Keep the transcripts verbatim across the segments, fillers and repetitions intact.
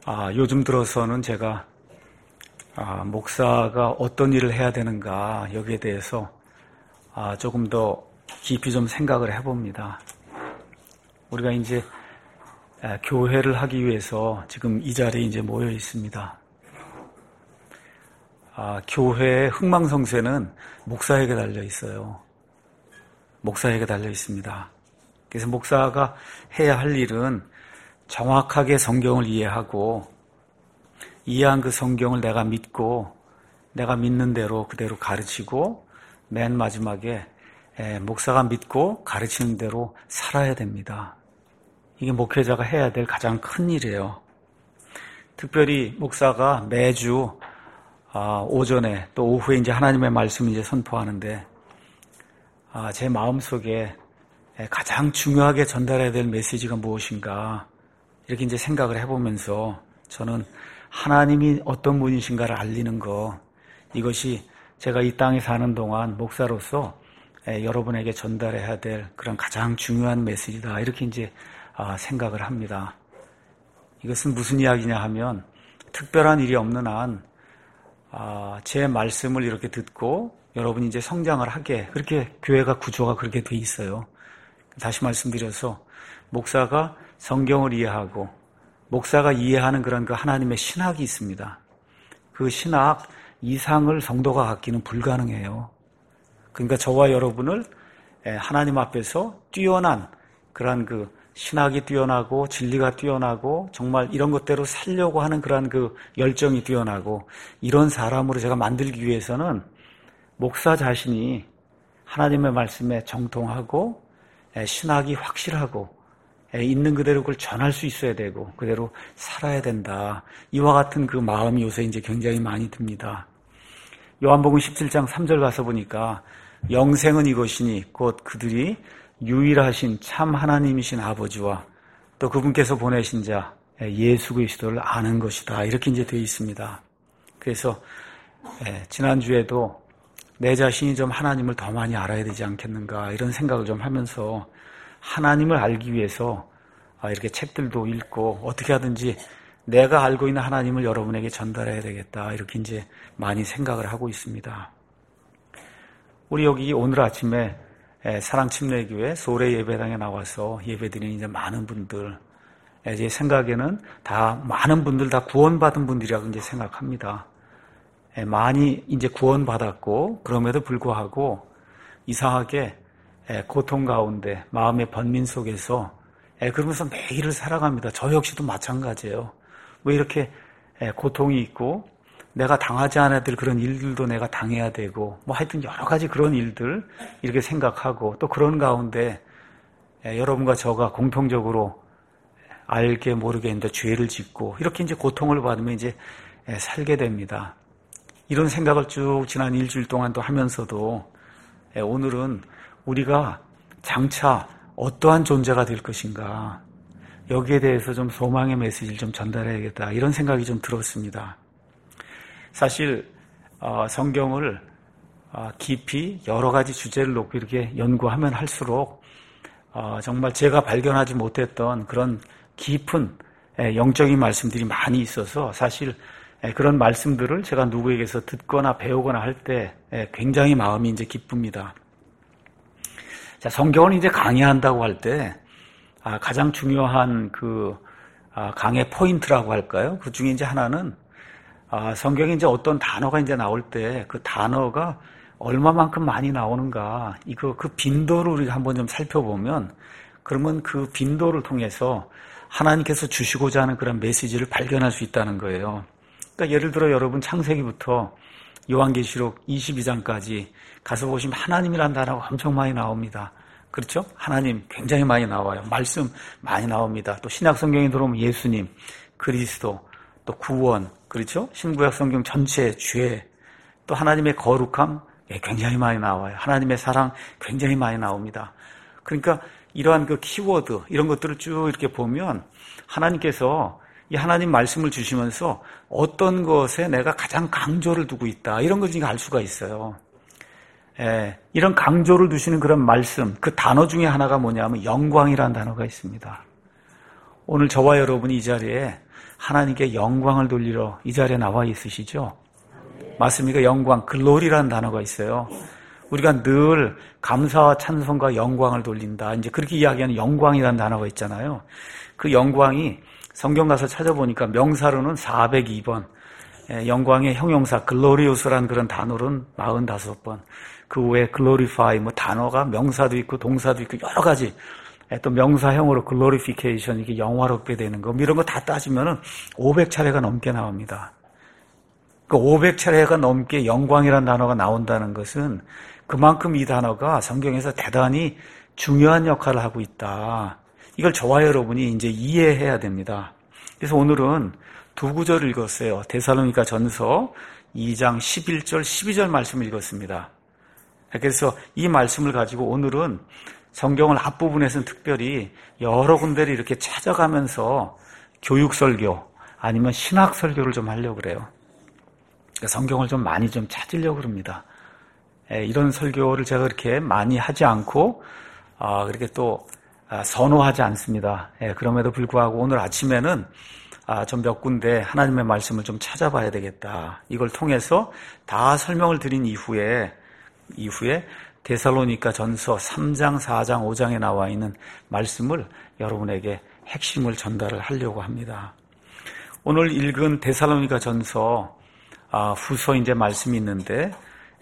아, 요즘 들어서는 제가 아, 목사가 어떤 일을 해야 되는가 여기에 대해서 아, 조금 더 깊이 좀 생각을 해봅니다. 우리가 이제 아, 교회를 하기 위해서 지금 이 자리에 이제 모여 있습니다. 아, 교회의 흥망성쇠는 목사에게 달려 있어요. 목사에게 달려 있습니다. 그래서 목사가 해야 할 일은 정확하게 성경을 이해하고 이해한 그 성경을 내가 믿고 내가 믿는 대로 그대로 가르치고 맨 마지막에 목사가 믿고 가르치는 대로 살아야 됩니다. 이게 목회자가 해야 될 가장 큰 일이에요. 특별히 목사가 매주 오전에 또 오후에 이제 하나님의 말씀을 이제 선포하는데 제 마음속에 가장 중요하게 전달해야 될 메시지가 무엇인가 이렇게 이제 생각을 해보면서 저는 하나님이 어떤 분이신가를 알리는 것, 이것이 제가 이 땅에 사는 동안 목사로서 여러분에게 전달해야 될 그런 가장 중요한 메시지다. 이렇게 이제 생각을 합니다. 이것은 무슨 이야기냐 하면 특별한 일이 없는 한 제 말씀을 이렇게 듣고 여러분이 이제 성장을 하게, 그렇게 교회가 구조가 그렇게 돼 있어요. 다시 말씀드려서 목사가 성경을 이해하고 목사가 이해하는 그런 그 하나님의 신학이 있습니다. 그 신학 이상을 성도가 갖기는 불가능해요. 그러니까 저와 여러분을 하나님 앞에서 뛰어난 그런 그 신학이 뛰어나고 진리가 뛰어나고 정말 이런 것대로 살려고 하는 그런 그 열정이 뛰어나고 이런 사람으로 제가 만들기 위해서는 목사 자신이 하나님의 말씀에 정통하고 신학이 확실하고 있는 그대로 그걸 전할 수 있어야 되고 그대로 살아야 된다. 이와 같은 그 마음이 요새 이제 굉장히 많이 듭니다. 요한복음 십칠 장 삼 절 가서 보니까 영생은 이것이니 곧 그들이 유일하신 참 하나님이신 아버지와 또 그분께서 보내신 자 예수 그리스도를 아는 것이다. 이렇게 이제 되어 있습니다. 그래서 지난주에도 내 자신이 좀 하나님을 더 많이 알아야 되지 않겠는가 이런 생각을 좀 하면서 하나님을 알기 위해서 이렇게 책들도 읽고 어떻게 하든지 내가 알고 있는 하나님을 여러분에게 전달해야 되겠다 이렇게 이제 많이 생각을 하고 있습니다. 우리 여기 오늘 아침에 사랑침례교회 소래 예배당에 나와서 예배드리는 이제 많은 분들, 제 생각에는 다 많은 분들 다 구원받은 분들이라고 이제 생각합니다. 많이 이제 구원받았고 그럼에도 불구하고 이상하게 고통 가운데 마음의 번민 속에서 그러면서 매일을 살아갑니다. 저 역시도 마찬가지예요. 왜 이렇게 고통이 있고 내가 당하지 않아야 될 그런 일들도 내가 당해야 되고 뭐 하여튼 여러 가지 그런 일들 이렇게 생각하고 또 그런 가운데 여러분과 저가 공통적으로 알게 모르게 했는데 죄를 짓고 이렇게 이제 고통을 받으면 이제 살게 됩니다. 이런 생각을 쭉 지난 일주일 동안 또 하면서도 오늘은 우리가 장차 어떠한 존재가 될 것인가 여기에 대해서 좀 소망의 메시지를 좀 전달해야겠다 이런 생각이 좀 들었습니다. 사실 성경을 깊이 여러 가지 주제를 놓고 이렇게 연구하면 할수록 정말 제가 발견하지 못했던 그런 깊은 영적인 말씀들이 많이 있어서 사실 그런 말씀들을 제가 누구에게서 듣거나 배우거나 할 때 굉장히 마음이 이제 기쁩니다. 자, 성경을 이제 강의한다고 할 때 가장 중요한 그 강의 포인트라고 할까요? 그 중에 이제 하나는 성경에 이제 어떤 단어가 이제 나올 때 그 단어가 얼마만큼 많이 나오는가 이거 그 빈도를 우리가 한번 좀 살펴보면 그러면 그 빈도를 통해서 하나님께서 주시고자 하는 그런 메시지를 발견할 수 있다는 거예요. 그러니까 예를 들어 여러분 창세기부터 요한계시록 이십이 장까지 가서 보시면 하나님이라는 단어가 엄청 많이 나옵니다. 그렇죠? 하나님 굉장히 많이 나와요. 말씀 많이 나옵니다. 또 신약 성경에 들어오면 예수님, 그리스도, 또 구원, 그렇죠? 신구약 성경 전체 죄, 또 하나님의 거룩함 굉장히 많이 나와요. 하나님의 사랑 굉장히 많이 나옵니다. 그러니까 이러한 그 키워드 이런 것들을 쭉 이렇게 보면 하나님께서 이 하나님 말씀을 주시면서 어떤 것에 내가 가장 강조를 두고 있다 이런 걸 알 수가 있어요. 예, 이런 강조를 두시는 그런 말씀 그 단어 중에 하나가 뭐냐면 영광이라는 단어가 있습니다. 오늘 저와 여러분이 이 자리에 하나님께 영광을 돌리러 이 자리에 나와 있으시죠? 맞습니까? 영광, 글로리라는 단어가 있어요. 우리가 늘 감사와 찬송과 영광을 돌린다. 이제 그렇게 이야기하는 영광이라는 단어가 있잖아요. 그 영광이 성경 가서 찾아보니까 명사로는 사백이 번, 영광의 형용사 글로리우스라는 그런 단어로는 사십오 번, 그 외에 glorify 뭐 단어가 명사도 있고 동사도 있고 여러 가지, 또 명사형으로 glorification 이게 영화롭게 되는 거 이런 거 다 따지면은 오백 차례가 넘게 나옵니다. 그 오백 차례가 넘게 영광이라는 단어가 나온다는 것은 그만큼 이 단어가 성경에서 대단히 중요한 역할을 하고 있다. 이걸 저와 여러분이 이제 이해해야 됩니다. 그래서 오늘은 두 구절을 읽었어요. 데살로니가 전서 이 장 십일 절, 십이 절 말씀을 읽었습니다. 그래서 이 말씀을 가지고 오늘은 성경을 앞부분에서는 특별히 여러 군데를 이렇게 찾아가면서 교육 설교 아니면 신학 설교를 좀 하려고 그래요. 그러니까 성경을 좀 많이 좀 찾으려고 그럽니다. 이런 설교를 제가 그렇게 많이 하지 않고 그렇게 또 선호하지 않습니다. 그럼에도 불구하고 오늘 아침에는 좀 몇 군데 하나님의 말씀을 좀 찾아봐야 되겠다. 이걸 통해서 다 설명을 드린 이후에 이후에 데살로니가 전서 삼 장, 사 장, 오 장에 나와 있는 말씀을 여러분에게 핵심을 전달을 하려고 합니다. 오늘 읽은 데살로니가 전서 후서 이제 말씀이 있는데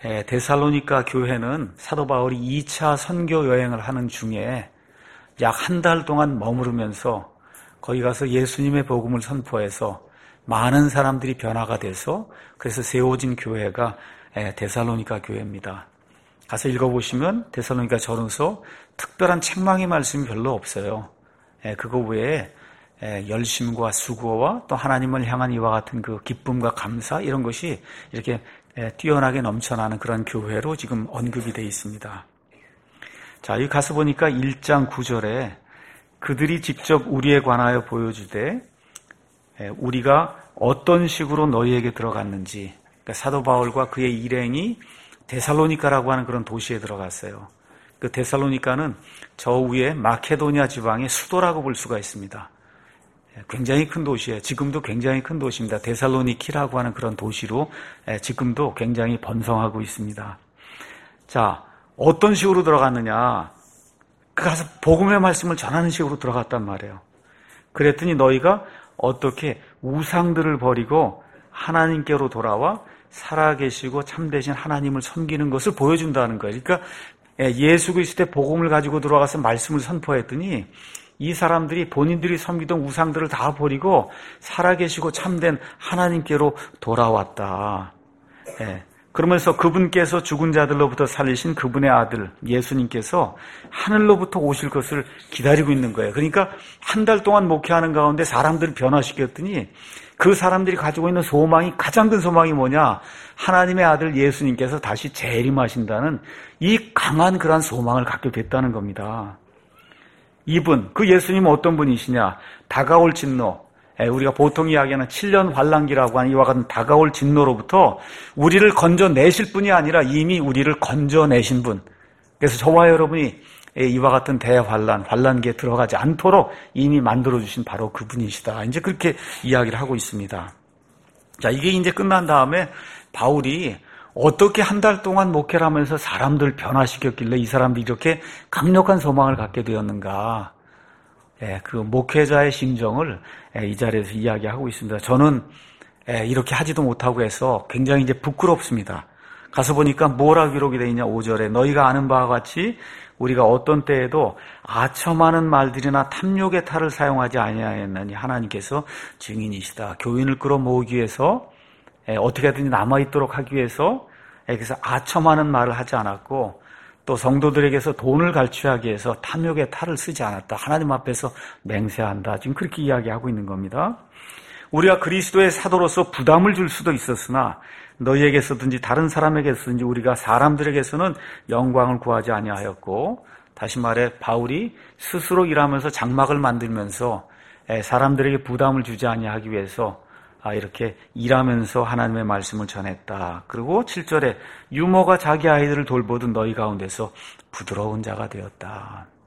데살로니가 교회는 사도 바울이 이 차 선교 여행을 하는 중에 약 한 달 동안 머무르면서 거기 가서 예수님의 복음을 선포해서 많은 사람들이 변화가 돼서 그래서 세워진 교회가 데살로니가 교회입니다. 가서 읽어보시면 데살로니가 전서 특별한 책망의 말씀이 별로 없어요. 그거 외에 열심과 수고와 또 하나님을 향한 이와 같은 그 기쁨과 감사 이런 것이 이렇게 뛰어나게 넘쳐나는 그런 교회로 지금 언급이 되어 있습니다. 자, 여기 가서 보니까 일 장 구 절에 그들이 직접 우리에 관하여 보여주되 우리가 어떤 식으로 너희에게 들어갔는지, 그러니까 사도 바울과 그의 일행이 데살로니가라고 하는 그런 도시에 들어갔어요. 그 데살로니가는 저 위에 마케도니아 지방의 수도라고 볼 수가 있습니다. 굉장히 큰 도시예요. 지금도 굉장히 큰 도시입니다. 데살로니키라고 하는 그런 도시로 지금도 굉장히 번성하고 있습니다. 자, 어떤 식으로 들어갔느냐? 가서 복음의 말씀을 전하는 식으로 들어갔단 말이에요. 그랬더니 너희가 어떻게 우상들을 버리고 하나님께로 돌아와 살아계시고 참되신 하나님을 섬기는 것을 보여준다는 거예요. 그러니까 예수 그리스도의 복음을 가지고 들어가서 말씀을 선포했더니 이 사람들이 본인들이 섬기던 우상들을 다 버리고 살아계시고 참된 하나님께로 돌아왔다. 예. 그러면서 그분께서 죽은 자들로부터 살리신 그분의 아들 예수님께서 하늘로부터 오실 것을 기다리고 있는 거예요. 그러니까 한 달 동안 목회하는 가운데 사람들을 변화시켰더니 그 사람들이 가지고 있는 소망이, 가장 큰 소망이 뭐냐? 하나님의 아들 예수님께서 다시 재림하신다는 이 강한 그러한 소망을 갖게 됐다는 겁니다. 이분, 그 예수님은 어떤 분이시냐? 다가올 진노, 우리가 보통 이야기하는 칠 년 환란기라고 하는 이와 같은 다가올 진노로부터 우리를 건져내실 분이 아니라 이미 우리를 건져내신 분. 그래서 저와 여러분이 이와 같은 대환란, 환란기에 들어가지 않도록 이미 만들어주신 바로 그분이시다. 이제 그렇게 이야기를 하고 있습니다. 자, 이게 이제 끝난 다음에 바울이 어떻게 한 달 동안 목회를 하면서 사람들을 변화시켰길래 이 사람들이 이렇게 강력한 소망을 갖게 되었는가. 예, 그 목회자의 심정을 이 자리에서 이야기하고 있습니다. 저는 이렇게 하지도 못하고 해서 굉장히 이제 부끄럽습니다. 가서 보니까 뭐라 기록이 되어 있냐, 오 절에 너희가 아는 바와 같이 우리가 어떤 때에도 아첨하는 말들이나 탐욕의 탈을 사용하지 아니하였나니 하나님께서 증인이시다. 교인을 끌어모으기 위해서 어떻게든 남아있도록 하기 위해서 그래서 아첨하는 말을 하지 않았고 또 성도들에게서 돈을 갈취하기 위해서 탐욕의 탈을 쓰지 않았다. 하나님 앞에서 맹세한다. 지금 그렇게 이야기하고 있는 겁니다. 우리가 그리스도의 사도로서 부담을 줄 수도 있었으나 너희에게서든지 다른 사람에게서든지 우리가 사람들에게서는 영광을 구하지 아니하였고, 다시 말해 바울이 스스로 일하면서 장막을 만들면서 사람들에게 부담을 주지 아니하기 위해서 이렇게 일하면서 하나님의 말씀을 전했다. 그리고 칠 절에 유모가 자기 아이들을 돌보던 너희 가운데서 부드러운 자가 되었다.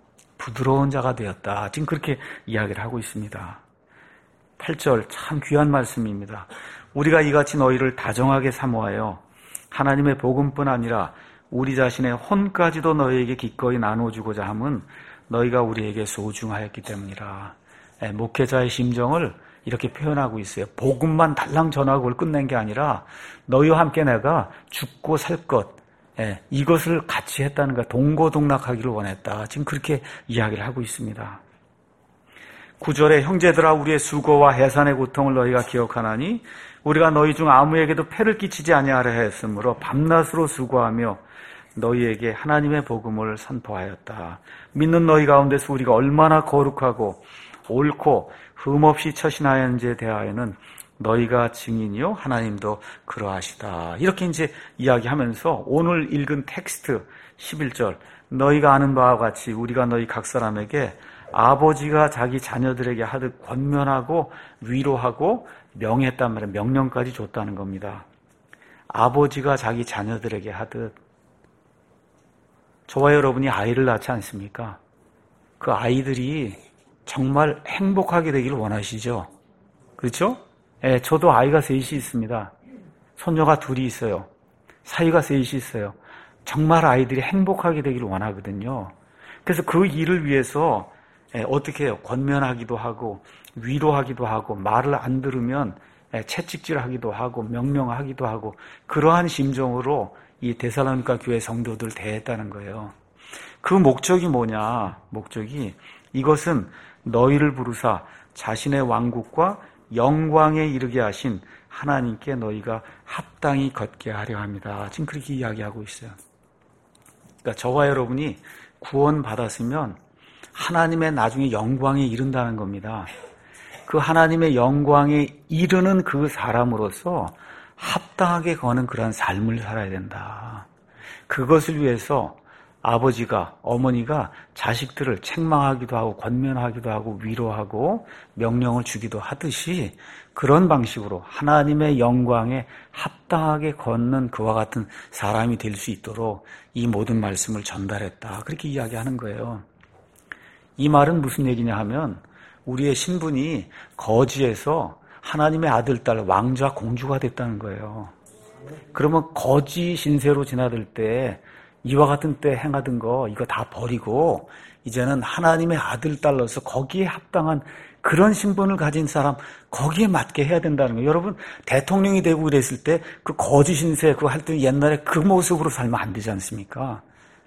부드러운 자가 되었다. 지금 그렇게 이야기를 하고 있습니다. 팔 절 참 귀한 말씀입니다. 우리가 이같이 너희를 다정하게 사모하여 하나님의 복음뿐 아니라 우리 자신의 혼까지도 너희에게 기꺼이 나눠주고자 함은 너희가 우리에게 소중하였기 때문이라. 예, 목회자의 심정을 이렇게 표현하고 있어요. 복음만 달랑 전하고 그걸 끝낸 게 아니라 너희와 함께 내가 죽고 살 것, 예, 이것을 같이 했다는 거야. 동고동락하기를 원했다. 지금 그렇게 이야기를 하고 있습니다. 구 절에 형제들아 우리의 수고와 해산의 고통을 너희가 기억하나니 우리가 너희 중 아무에게도 폐를 끼치지 아니하려 했으므로 밤낮으로 수고하며 너희에게 하나님의 복음을 선포하였다. 믿는 너희 가운데서 우리가 얼마나 거룩하고 옳고 흠없이 처신하였는지에 대하여는 너희가 증인이요 하나님도 그러하시다. 이렇게 이제 이야기하면서 오늘 읽은 텍스트 십일 절 너희가 아는 바와 같이 우리가 너희 각 사람에게 아버지가 자기 자녀들에게 하듯 권면하고 위로하고 명했단 말이에요. 명령까지 줬다는 겁니다. 아버지가 자기 자녀들에게 하듯. 저와 여러분이 아이를 낳지 않습니까? 그 아이들이 정말 행복하게 되기를 원하시죠? 그렇죠? 예, 저도 아이가 셋이 있습니다. 손녀가 둘이 있어요. 사위가 셋이 있어요. 정말 아이들이 행복하게 되기를 원하거든요. 그래서 그 일을 위해서 예, 어떻게 해요? 권면하기도 하고 위로하기도 하고 말을 안 들으면 예, 채찍질하기도 하고 명령하기도 하고 그러한 심정으로 이 데살로니가 교회 성도들 대했다는 거예요. 그 목적이 뭐냐? 목적이 이것은 너희를 부르사 자신의 왕국과 영광에 이르게 하신 하나님께 너희가 합당히 걷게 하려 합니다. 지금 그렇게 이야기하고 있어요. 그러니까 저와 여러분이 구원받았으면 하나님의 나중에 영광에 이른다는 겁니다. 그 하나님의 영광에 이르는 그 사람으로서 합당하게 거는 그런 삶을 살아야 된다. 그것을 위해서 아버지가, 어머니가 자식들을 책망하기도 하고 권면하기도 하고 위로하고 명령을 주기도 하듯이 그런 방식으로 하나님의 영광에 합당하게 걷는 그와 같은 사람이 될 수 있도록 이 모든 말씀을 전달했다. 그렇게 이야기하는 거예요. 이 말은 무슨 얘기냐 하면 우리의 신분이 거지에서 하나님의 아들, 딸, 왕자, 공주가 됐다는 거예요. 그러면 거지 신세로 지나들 때 이와 같은 때 행하던 거 이거 다 버리고 이제는 하나님의 아들, 딸로서 거기에 합당한 그런 신분을 가진 사람 거기에 맞게 해야 된다는 거예요. 여러분 대통령이 되고 그랬을 때 그 거지 신세 그거 할 때 옛날에 그 모습으로 살면 안 되지 않습니까?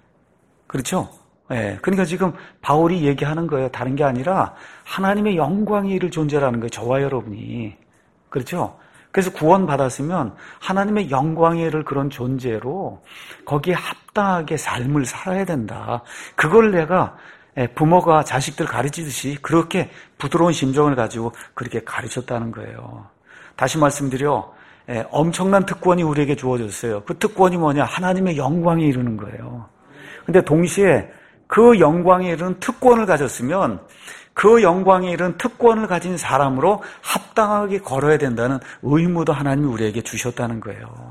그렇죠? 예, 그러니까 지금 바울이 얘기하는 거예요. 다른 게 아니라 하나님의 영광이 이를 존재라는 거예요. 저와 여러분이. 그렇죠? 그래서 구원받았으면 하나님의 영광이 이를 그런 존재로 거기에 합당하게 삶을 살아야 된다. 그걸 내가 부모가 자식들 가르치듯이 그렇게 부드러운 심정을 가지고 그렇게 가르쳤다는 거예요. 다시 말씀드려 엄청난 특권이 우리에게 주어졌어요. 그 특권이 뭐냐? 하나님의 영광에 이르는 거예요. 근데 동시에 그 영광에 이르는 특권을 가졌으면 그 영광에 이르는 특권을 가진 사람으로 합당하게 걸어야 된다는 의무도 하나님이 우리에게 주셨다는 거예요.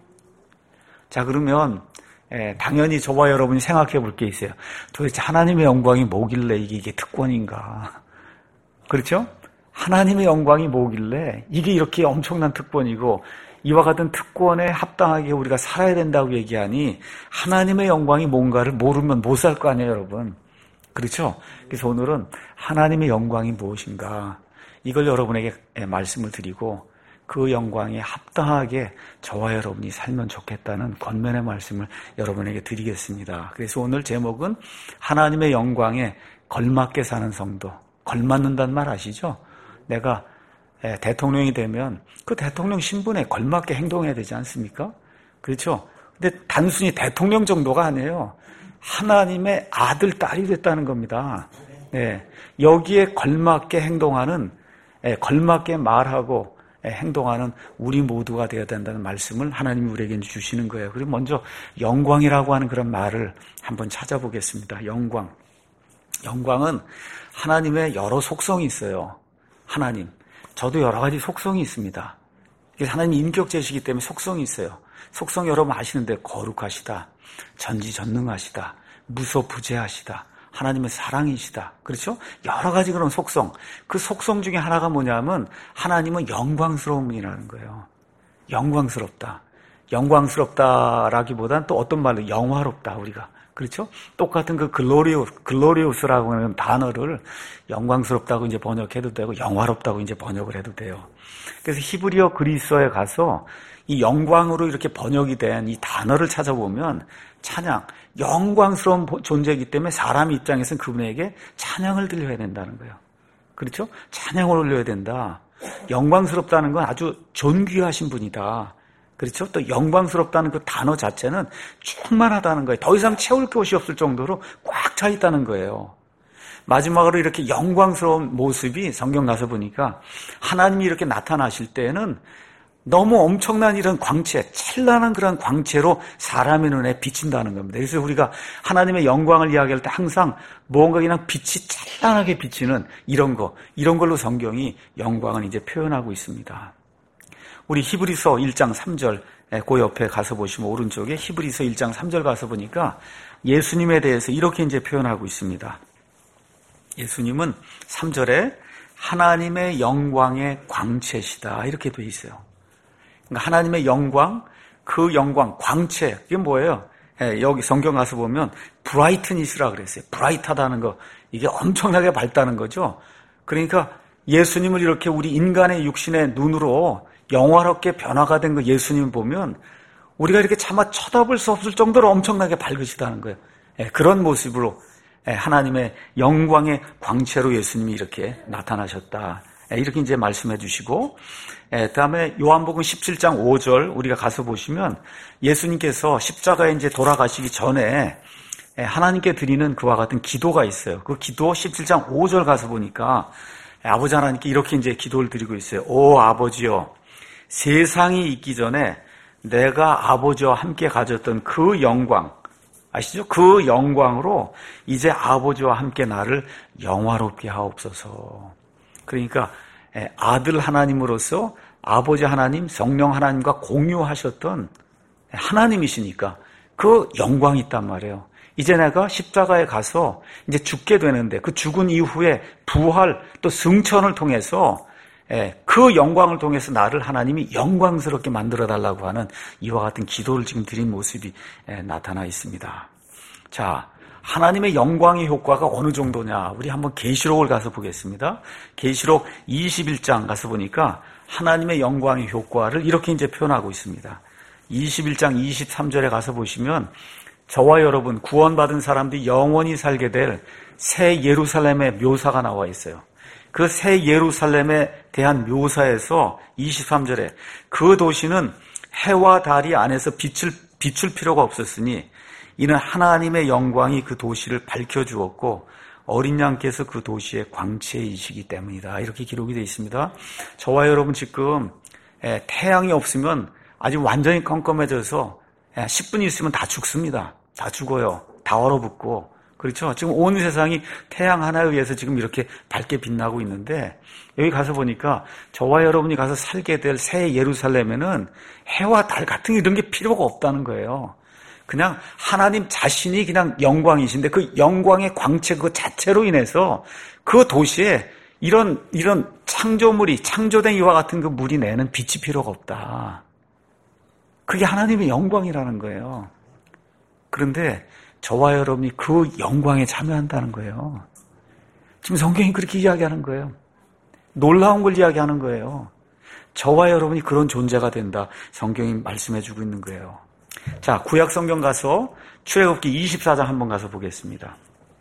자, 그러면 예, 당연히 저와 여러분이 생각해 볼 게 있어요. 도대체 하나님의 영광이 뭐길래 이게, 이게 특권인가? 그렇죠? 하나님의 영광이 뭐길래 이게 이렇게 엄청난 특권이고 이와 같은 특권에 합당하게 우리가 살아야 된다고 얘기하니 하나님의 영광이 뭔가를 모르면 못 살 거 아니에요, 여러분. 그렇죠? 그래서 오늘은 하나님의 영광이 무엇인가 이걸 여러분에게 말씀을 드리고 그 영광에 합당하게 저와 여러분이 살면 좋겠다는 권면의 말씀을 여러분에게 드리겠습니다. 그래서 오늘 제목은 하나님의 영광에 걸맞게 사는 성도. 걸맞는다는 말 아시죠? 내가 대통령이 되면 그 대통령 신분에 걸맞게 행동해야 되지 않습니까? 그렇죠? 근데 단순히 대통령 정도가 아니에요. 하나님의 아들, 딸이 됐다는 겁니다. 네. 여기에 걸맞게 행동하는, 걸맞게 말하고 행동하는 우리 모두가 되어야 된다는 말씀을 하나님이 우리에게 주시는 거예요. 그리고 먼저 영광이라고 하는 그런 말을 한번 찾아보겠습니다. 영광. 영광은 하나님의 여러 속성이 있어요. 하나님. 저도 여러 가지 속성이 있습니다. 하나님이 인격체시기 때문에 속성이 있어요. 속성 여러분 아시는데 거룩하시다, 전지전능하시다, 무소부재하시다, 하나님의 사랑이시다. 그렇죠? 여러 가지 그런 속성. 그 속성 중에 하나가 뭐냐면 하나님은 영광스러운 분이라는 거예요. 영광스럽다. 영광스럽다라기보다는 또 어떤 말로 영화롭다 우리가. 그렇죠? 똑같은 그 글로리우스, 글로리우스라고 하는 단어를 영광스럽다고 이제 번역해도 되고 영화롭다고 이제 번역을 해도 돼요. 그래서 히브리어 그리스어에 가서 이 영광으로 이렇게 번역이 된 이 단어를 찾아보면 찬양, 영광스러운 존재이기 때문에 사람 입장에서는 그분에게 찬양을 들려야 된다는 거예요. 그렇죠? 찬양을 올려야 된다. 영광스럽다는 건 아주 존귀하신 분이다. 그렇죠? 또 영광스럽다는 그 단어 자체는 충만하다는 거예요. 더 이상 채울 것이 없을 정도로 꽉 차 있다는 거예요. 마지막으로 이렇게 영광스러운 모습이 성경 가서 보니까 하나님이 이렇게 나타나실 때에는 너무 엄청난 이런 광채, 찬란한 그런 광채로 사람의 눈에 비친다는 겁니다. 그래서 우리가 하나님의 영광을 이야기할 때 항상 뭔가 그냥 빛이 찬란하게 비치는 이런 거, 이런 걸로 성경이 영광을 이제 표현하고 있습니다. 우리 히브리서 일 장 삼 절, 그 옆에 가서 보시면 오른쪽에 히브리서 일 장 삼 절 가서 보니까 예수님에 대해서 이렇게 이제 표현하고 있습니다. 예수님은 삼 절에 하나님의 영광의 광채시다. 이렇게 되어 있어요. 그러니까 하나님의 영광, 그 영광, 광채, 이게 뭐예요? 예, 여기 성경 가서 보면 브라이트니스라 그랬어요. 브라이트하다는 거, 이게 엄청나게 밝다는 거죠. 그러니까 예수님을 이렇게 우리 인간의 육신의 눈으로 영화롭게 변화가 된 그 예수님을 보면 우리가 이렇게 차마 쳐다볼 수 없을 정도로 엄청나게 밝으시다는 거예요. 예, 그런 모습으로 예, 하나님의 영광의 광채로 예수님이 이렇게 나타나셨다. 예, 이렇게 이제 말씀해 주시고, 예, 다음에 요한복음 십칠 장 오 절 우리가 가서 보시면 예수님께서 십자가에 이제 돌아가시기 전에 예, 하나님께 드리는 그와 같은 기도가 있어요. 그 기도 십칠 장 오 절 가서 보니까 예, 아버지 하나님께 이렇게 이제 기도를 드리고 있어요. 오 아버지여, 세상이 있기 전에 내가 아버지와 함께 가졌던 그 영광, 아시죠? 그 영광으로 이제 아버지와 함께 나를 영화롭게 하옵소서. 그러니까 아들 하나님으로서 아버지 하나님, 성령 하나님과 공유하셨던 하나님이시니까 그 영광이 있단 말이에요. 이제 내가 십자가에 가서 이제 죽게 되는데 그 죽은 이후에 부활 또 승천을 통해서 그 영광을 통해서 나를 하나님이 영광스럽게 만들어달라고 하는 이와 같은 기도를 지금 드린 모습이 나타나 있습니다. 자, 하나님의 영광의 효과가 어느 정도냐? 우리 한번 계시록을 가서 보겠습니다. 계시록 이십일 장 가서 보니까 하나님의 영광의 효과를 이렇게 이제 표현하고 있습니다. 이십일 장 이십삼 절에 가서 보시면 저와 여러분 구원받은 사람들이 영원히 살게 될 새 예루살렘의 묘사가 나와 있어요. 그 새 예루살렘에 대한 묘사에서 이십삼 절에 그 도시는 해와 달이 안에서 빛을 비출 필요가 없었으니 이는 하나님의 영광이 그 도시를 밝혀주었고 어린 양께서 그 도시의 광채이시기 때문이다. 이렇게 기록이 되어 있습니다. 저와 여러분 지금 태양이 없으면 아주 완전히 컴컴해져서 십 분 있으면 다 죽습니다. 다 죽어요. 다 얼어붙고. 그렇죠? 지금 온 세상이 태양 하나에 의해서 지금 이렇게 밝게 빛나고 있는데 여기 가서 보니까 저와 여러분이 가서 살게 될 새 예루살렘에는 해와 달 같은 이런 게 필요가 없다는 거예요. 그냥 하나님 자신이 그냥 영광이신데 그 영광의 광채 그 자체로 인해서 그 도시에 이런 이런 창조물이 창조된 이와 같은 그 물이 내는 빛이 필요가 없다. 그게 하나님의 영광이라는 거예요. 그런데 저와 여러분이 그 영광에 참여한다는 거예요. 지금 성경이 그렇게 이야기하는 거예요. 놀라운 걸 이야기하는 거예요. 저와 여러분이 그런 존재가 된다. 성경이 말씀해주고 있는 거예요. 자, 구약 성경 가서 출애굽기 이십사 장 한번 가서 보겠습니다.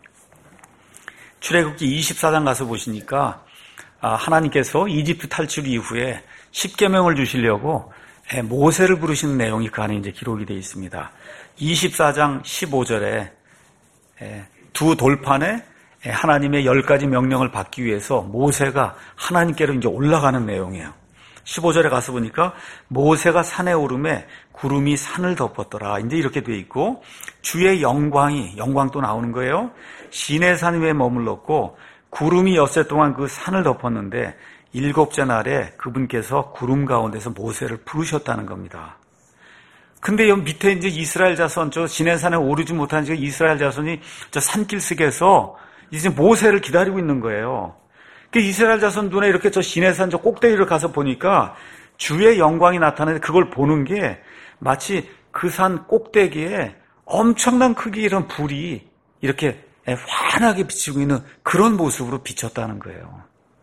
출애굽기 이십사 장 가서 보시니까 하나님께서 이집트 탈출 이후에 십계명을 주시려고 모세를 부르시는 내용이 그 안에 이제 기록이 되어 있습니다. 이십사 장 십오 절에 두 돌판에 하나님의 열 가지 명령을 받기 위해서 모세가 하나님께로 이제 올라가는 내용이에요. 십오 절에 가서 보니까 모세가 산에 오르매 구름이 산을 덮었더라. 이제 이렇게 돼 있고 주의 영광이 영광 또 나오는 거예요. 시내산 위에 머물렀고 구름이 엿새 동안 그 산을 덮었는데 일곱째 날에 그분께서 구름 가운데서 모세를 부르셨다는 겁니다. 근데 여기 밑에 이제 이스라엘 자손, 저 시내산에 오르지 못한 저 이스라엘 자손이 저 산길석에서 이제 모세를 기다리고 있는 거예요. 그 이스라엘 자손 눈에 이렇게 저 시내산 저 꼭대기를 가서 보니까 주의 영광이 나타나는데 그걸 보는 게 마치 그 산 꼭대기에 엄청난 크기 이런 불이 이렇게 환하게 비치고 있는 그런 모습으로 비쳤다는 거예요.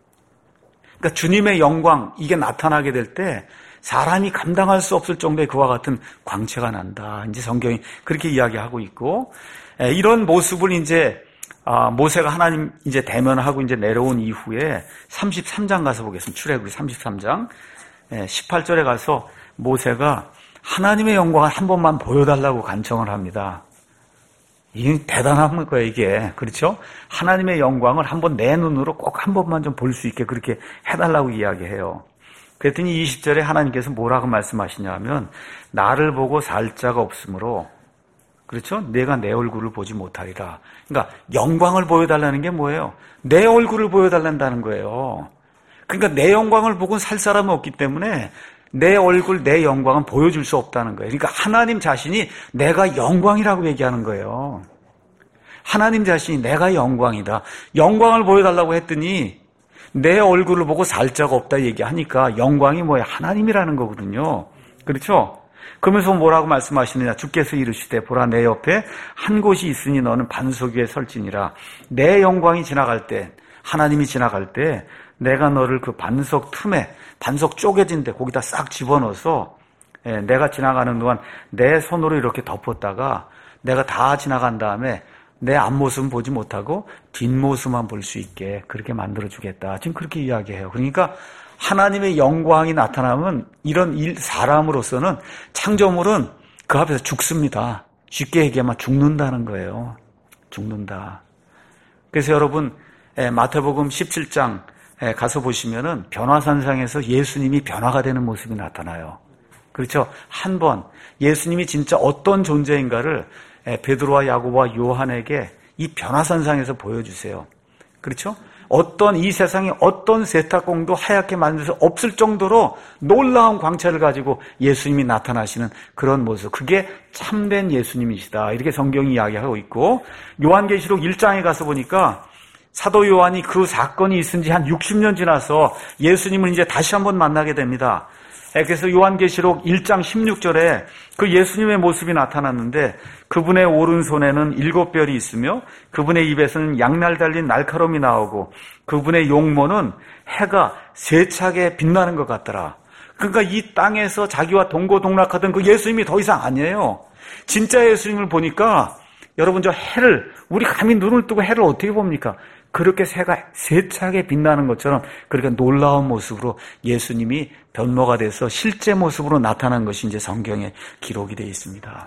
그러니까 주님의 영광 이게 나타나게 될 때 사람이 감당할 수 없을 정도의 그와 같은 광채가 난다. 이제 성경이 그렇게 이야기하고 있고, 이런 모습을 이제 모세가 하나님 이제 대면하고 이제 내려온 이후에 삼십삼 장 가서 보겠습니다. 출애굽기 삼십삼 장 십팔 절에 가서 모세가 하나님의 영광을 한 번만 보여달라고 간청을 합니다. 이게 대단한 거예요, 이게. 그렇죠? 하나님의 영광을 한번 내 눈으로 꼭 한 번만 좀 볼 수 있게 그렇게 해달라고 이야기해요. 그랬더니 이십 절에 하나님께서 뭐라고 말씀하시냐 하면 나를 보고 살 자가 없으므로, 그렇죠? 내가 내 얼굴을 보지 못하리라. 그러니까 영광을 보여달라는 게 뭐예요? 내 얼굴을 보여달란다는 거예요. 그러니까 내 영광을 보고는 살 사람은 없기 때문에 내 얼굴, 내 영광은 보여줄 수 없다는 거예요. 그러니까 하나님 자신이 내가 영광이라고 얘기하는 거예요. 하나님 자신이 내가 영광이다. 영광을 보여달라고 했더니 내 얼굴을 보고 살 자가 없다 얘기하니까 영광이 뭐예요? 하나님이라는 거거든요. 그렇죠? 그러면서 뭐라고 말씀하시느냐? 주께서 이르시되 보라 내 옆에 한 곳이 있으니 너는 반석 위에 설지니라. 내 영광이 지나갈 때, 하나님이 지나갈 때 내가 너를 그 반석 틈에, 반석 쪼개진 데 거기다 싹 집어넣어서 내가 지나가는 동안 내 손으로 이렇게 덮었다가 내가 다 지나간 다음에 내 앞모습은 보지 못하고 뒷모습만 볼 수 있게 그렇게 만들어주겠다. 지금 그렇게 이야기해요. 그러니까 하나님의 영광이 나타나면 이런 일, 사람으로서는 창조물은 그 앞에서 죽습니다. 쉽게 얘기하면 죽는다는 거예요. 죽는다. 그래서 여러분 마태복음 십칠 장 가서 보시면은 변화산상에서 예수님이 변화가 되는 모습이 나타나요. 그렇죠? 한 번 예수님이 진짜 어떤 존재인가를 베드로와 야고보와 요한에게 이 변화산상에서 보여주세요. 그렇죠? 어떤 이 세상에 어떤 세탁공도 하얗게 만들어서 없을 정도로 놀라운 광채를 가지고 예수님이 나타나시는 그런 모습. 그게 참된 예수님이시다. 이렇게 성경이 이야기하고 있고, 요한계시록 일 장에 가서 보니까 사도 요한이 그 사건이 있은 지 한 육십 년 지나서 예수님을 이제 다시 한번 만나게 됩니다. 그래서 요한계시록 일 장 십육 절에 그 예수님의 모습이 나타났는데 그분의 오른손에는 일곱 별이 있으며 그분의 입에서는 양날 달린 날카로움이 나오고 그분의 용모는 해가 세차게 빛나는 것 같더라. 그러니까 이 땅에서 자기와 동고동락하던 그 예수님이 더 이상 아니에요. 진짜 예수님을 보니까 여러분 저 해를, 우리 감히 눈을 뜨고 해를 어떻게 봅니까? 그렇게 새가 세차게 빛나는 것처럼 그렇게 놀라운 모습으로 예수님이 변모가 돼서 실제 모습으로 나타난 것이 이제 성경에 기록이 되어 있습니다.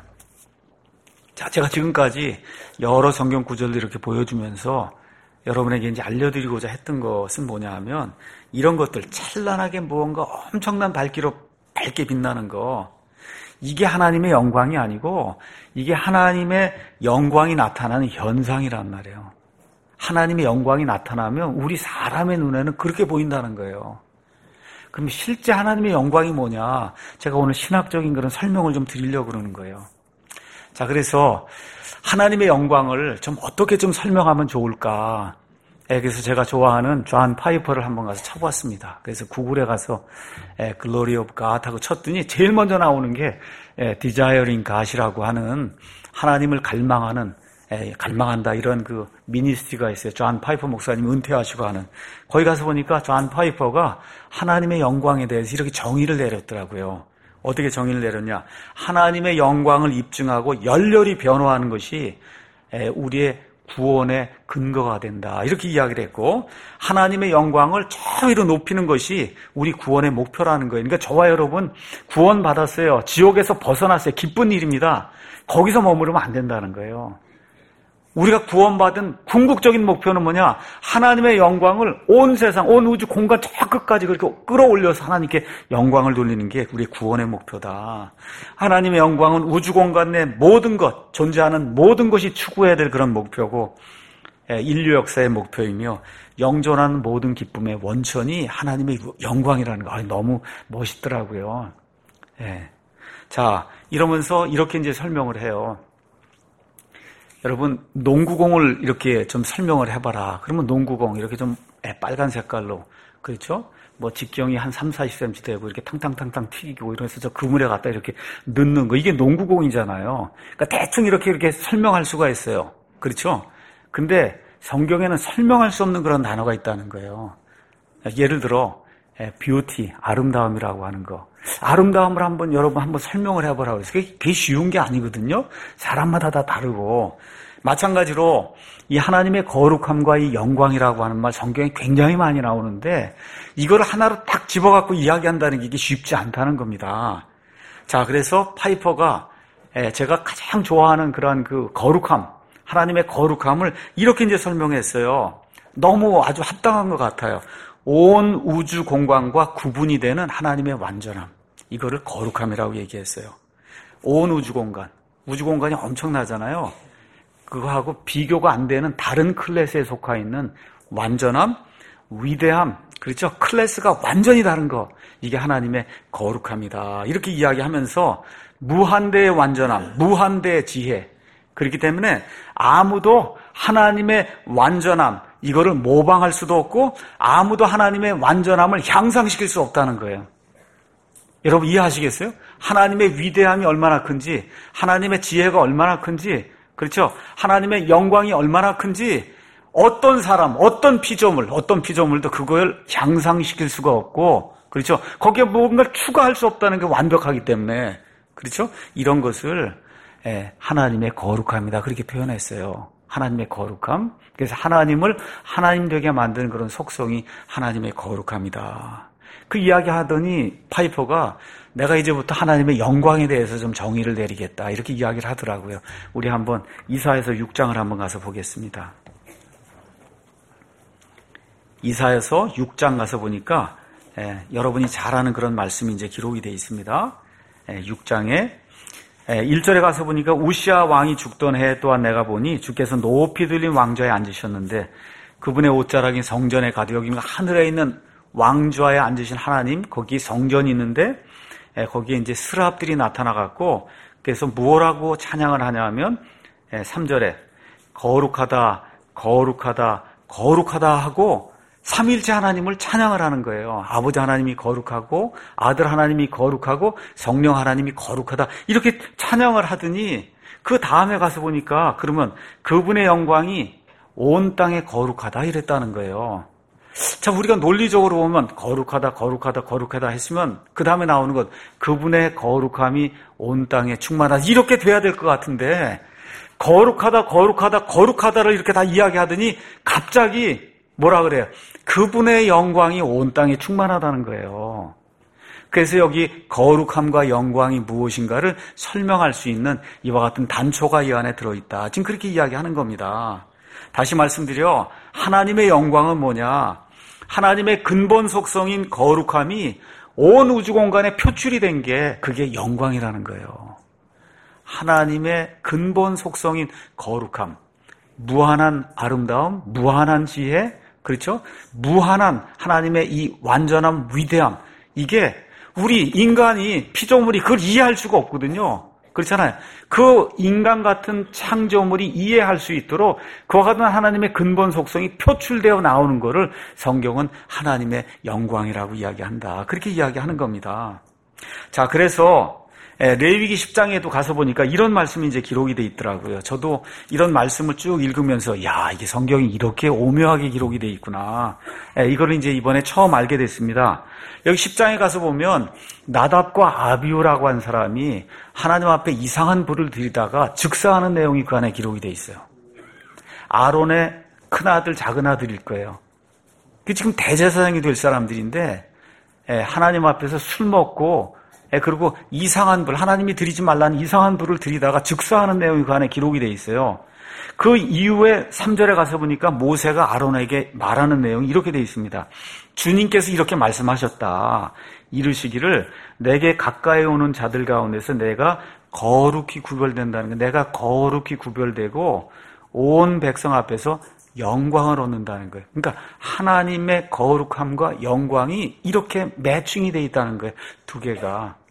자, 제가 지금까지 여러 성경 구절을 이렇게 보여주면서 여러분에게 이제 알려드리고자 했던 것은 뭐냐 하면 이런 것들, 찬란하게 무언가 엄청난 밝기로 밝게 빛나는 거, 이게 하나님의 영광이 아니고 이게 하나님의 영광이 나타나는 현상이란 말이에요. 하나님의 영광이 나타나면 우리 사람의 눈에는 그렇게 보인다는 거예요. 그럼 실제 하나님의 영광이 뭐냐? 제가 오늘 신학적인 그런 설명을 좀 드리려고 그러는 거예요. 자, 그래서 하나님의 영광을 좀 어떻게 좀 설명하면 좋을까? 그래서 제가 좋아하는 존 파이퍼를 한번 가서 쳐봤습니다. 그래서 구글에 가서 Glory of God 하고 쳤더니 제일 먼저 나오는 게 Desiring God이라고 하는 하나님을 갈망하는, 갈망한다 이런 그 미니스트리가 있어요. 존 파이퍼 목사님 은퇴하시고 하는. 거기 가서 보니까 존 파이퍼가 하나님의 영광에 대해서 이렇게 정의를 내렸더라고요. 어떻게 정의를 내렸냐? 하나님의 영광을 입증하고 열렬히 변호하는 것이 우리의 구원의 근거가 된다. 이렇게 이야기를 했고, 하나님의 영광을 저 위로 높이는 것이 우리 구원의 목표라는 거예요. 그러니까 저와 여러분 구원 받았어요. 지옥에서 벗어났어요. 기쁜 일입니다. 거기서 머무르면 안 된다는 거예요. 우리가 구원받은 궁극적인 목표는 뭐냐? 하나님의 영광을 온 세상, 온 우주 공간 저 끝까지 그렇게 끌어올려서 하나님께 영광을 돌리는 게 우리의 구원의 목표다. 하나님의 영광은 우주 공간 내 모든 것, 존재하는 모든 것이 추구해야 될 그런 목표고, 인류 역사의 목표이며 영존하는 모든 기쁨의 원천이 하나님의 영광이라는 거. 너무 멋있더라고요. 예. 자, 이러면서 이렇게 이제 설명을 해요. 여러분, 농구공을 이렇게 좀 설명을 해봐라. 그러면 농구공 이렇게 좀 빨간 색깔로, 그렇죠? 뭐 직경이 한 삼, 사십 센티미터 되고 이렇게 탕탕탕탕 튀기고 이러면서 저 그물에 갖다 이렇게 넣는 거. 이게 농구공이잖아요. 그러니까 대충 이렇게 이렇게 설명할 수가 있어요. 그렇죠? 근데 성경에는 설명할 수 없는 그런 단어가 있다는 거예요. 예를 들어, 뷰티, 아름다움이라고 하는 거. 아름다움을 한번 여러분 한번 설명을 해보라고 해서 그게 쉬운 게 아니거든요. 사람마다 다 다르고. 마찬가지로 이 하나님의 거룩함과 이 영광이라고 하는 말 성경에 굉장히 많이 나오는데 이걸 하나로 딱 집어갖고 이야기한다는 게 이게 쉽지 않다는 겁니다. 자, 그래서 파이퍼가 제가 가장 좋아하는 그런 그 거룩함, 하나님의 거룩함을 이렇게 이제 설명했어요. 너무 아주 합당한 것 같아요. 온 우주 공간과 구분이 되는 하나님의 완전함. 이거를 거룩함이라고 얘기했어요. 온 우주 공간. 우주 공간이 엄청나잖아요. 그거하고 비교가 안 되는 다른 클래스에 속해 있는 완전함, 위대함, 그렇죠? 클래스가 완전히 다른 거. 이게 하나님의 거룩함이다. 이렇게 이야기하면서 무한대의 완전함, 무한대의 지혜. 그렇기 때문에 아무도 하나님의 완전함, 이거를 모방할 수도 없고 아무도 하나님의 완전함을 향상시킬 수 없다는 거예요. 여러분 이해하시겠어요? 하나님의 위대함이 얼마나 큰지, 하나님의 지혜가 얼마나 큰지, 그렇죠? 하나님의 영광이 얼마나 큰지 어떤 사람, 어떤 피조물, 어떤 피조물도 그걸 향상시킬 수가 없고, 그렇죠? 거기에 뭔가를 추가할 수 없다는 게 완벽하기 때문에, 그렇죠? 이런 것을 하나님의 거룩함이다 그렇게 표현했어요. 하나님의 거룩함. 그래서 하나님을 하나님 되게 만드는 그런 속성이 하나님의 거룩함이다. 그 이야기 하더니 파이퍼가 내가 이제부터 하나님의 영광에 대해서 좀 정의를 내리겠다 이렇게 이야기를 하더라고요. 우리 한번 이사야서 육 장을 한번 가서 보겠습니다. 이사야서 육 장 가서 보니까 예, 여러분이 잘 아는 그런 말씀이 이제 기록이 되어 있습니다. 예, 육 장에 일 절에 가서 보니까 우시아 왕이 죽던 해 또한 내가 보니 주께서 높이 들린 왕좌에 앉으셨는데 그분의 옷자락이 성전에 가득 여기 하늘에 있는 왕좌에 앉으신 하나님, 거기 성전이 있는데 거기에 이제 스랍들이 나타나갖고 그래서 뭐라고 찬양을 하냐면 삼 절에 거룩하다, 거룩하다, 거룩하다 하고 삼일째 하나님을 찬양을 하는 거예요. 아버지 하나님이 거룩하고 아들 하나님이 거룩하고 성령 하나님이 거룩하다 이렇게 찬양을 하더니 그 다음에 가서 보니까 그러면 그분의 영광이 온 땅에 거룩하다 이랬다는 거예요. 자, 우리가 논리적으로 보면 거룩하다, 거룩하다, 거룩하다 했으면 그 다음에 나오는 것 그분의 거룩함이 온 땅에 충만하다 이렇게 돼야 될 것 같은데 거룩하다, 거룩하다, 거룩하다를 이렇게 다 이야기하더니 갑자기 뭐라 그래요? 그분의 영광이 온 땅에 충만하다는 거예요. 그래서 여기 거룩함과 영광이 무엇인가를 설명할 수 있는 이와 같은 단초가 이 안에 들어있다. 지금 그렇게 이야기하는 겁니다. 다시 말씀드려 하나님의 영광은 뭐냐? 하나님의 근본 속성인 거룩함이 온 우주 공간에 표출이 된 게 그게 영광이라는 거예요. 하나님의 근본 속성인 거룩함, 무한한 아름다움, 무한한 지혜, 그렇죠? 무한한 하나님의 이 완전함, 위대함, 이게 우리 인간이 피조물이 그걸 이해할 수가 없거든요. 그렇잖아요. 그 인간 같은 창조물이 이해할 수 있도록 그와 같은 하나님의 근본 속성이 표출되어 나오는 것을 성경은 하나님의 영광이라고 이야기한다. 그렇게 이야기하는 겁니다. 자, 그래서 레위기 십 장에도 가서 보니까 이런 말씀이 이제 기록이 돼 있더라고요. 저도 이런 말씀을 쭉 읽으면서 야, 이게 성경이 이렇게 오묘하게 기록이 돼 있구나. 이거를 이제 이번에 처음 알게 됐습니다. 여기 십 장에 가서 보면 나답과 아비후라고 한 사람이 하나님 앞에 이상한 불을 들이다가 즉사하는 내용이 그 안에 기록이 돼 있어요. 아론의 큰아들, 작은아들일 거예요. 지금 대제사장이 될 사람들인데 하나님 앞에서 술 먹고 그리고 이상한 불, 하나님이 드리지 말라는 이상한 불을 들이다가 즉사하는 내용이 그 안에 기록이 돼 있어요. 그 이후에 삼 절에 가서 보니까 모세가 아론에게 말하는 내용이 이렇게 돼 있습니다. 주님께서 이렇게 말씀하셨다. 이르시기를 내게 가까이 오는 자들 가운데서 내가 거룩히 구별된다는 거, 내가 거룩히 구별되고 온 백성 앞에서 영광을 얻는다는 거예요. 그러니까 하나님의 거룩함과 영광이 이렇게 매칭이 돼 있다는 거예요. 두 개가.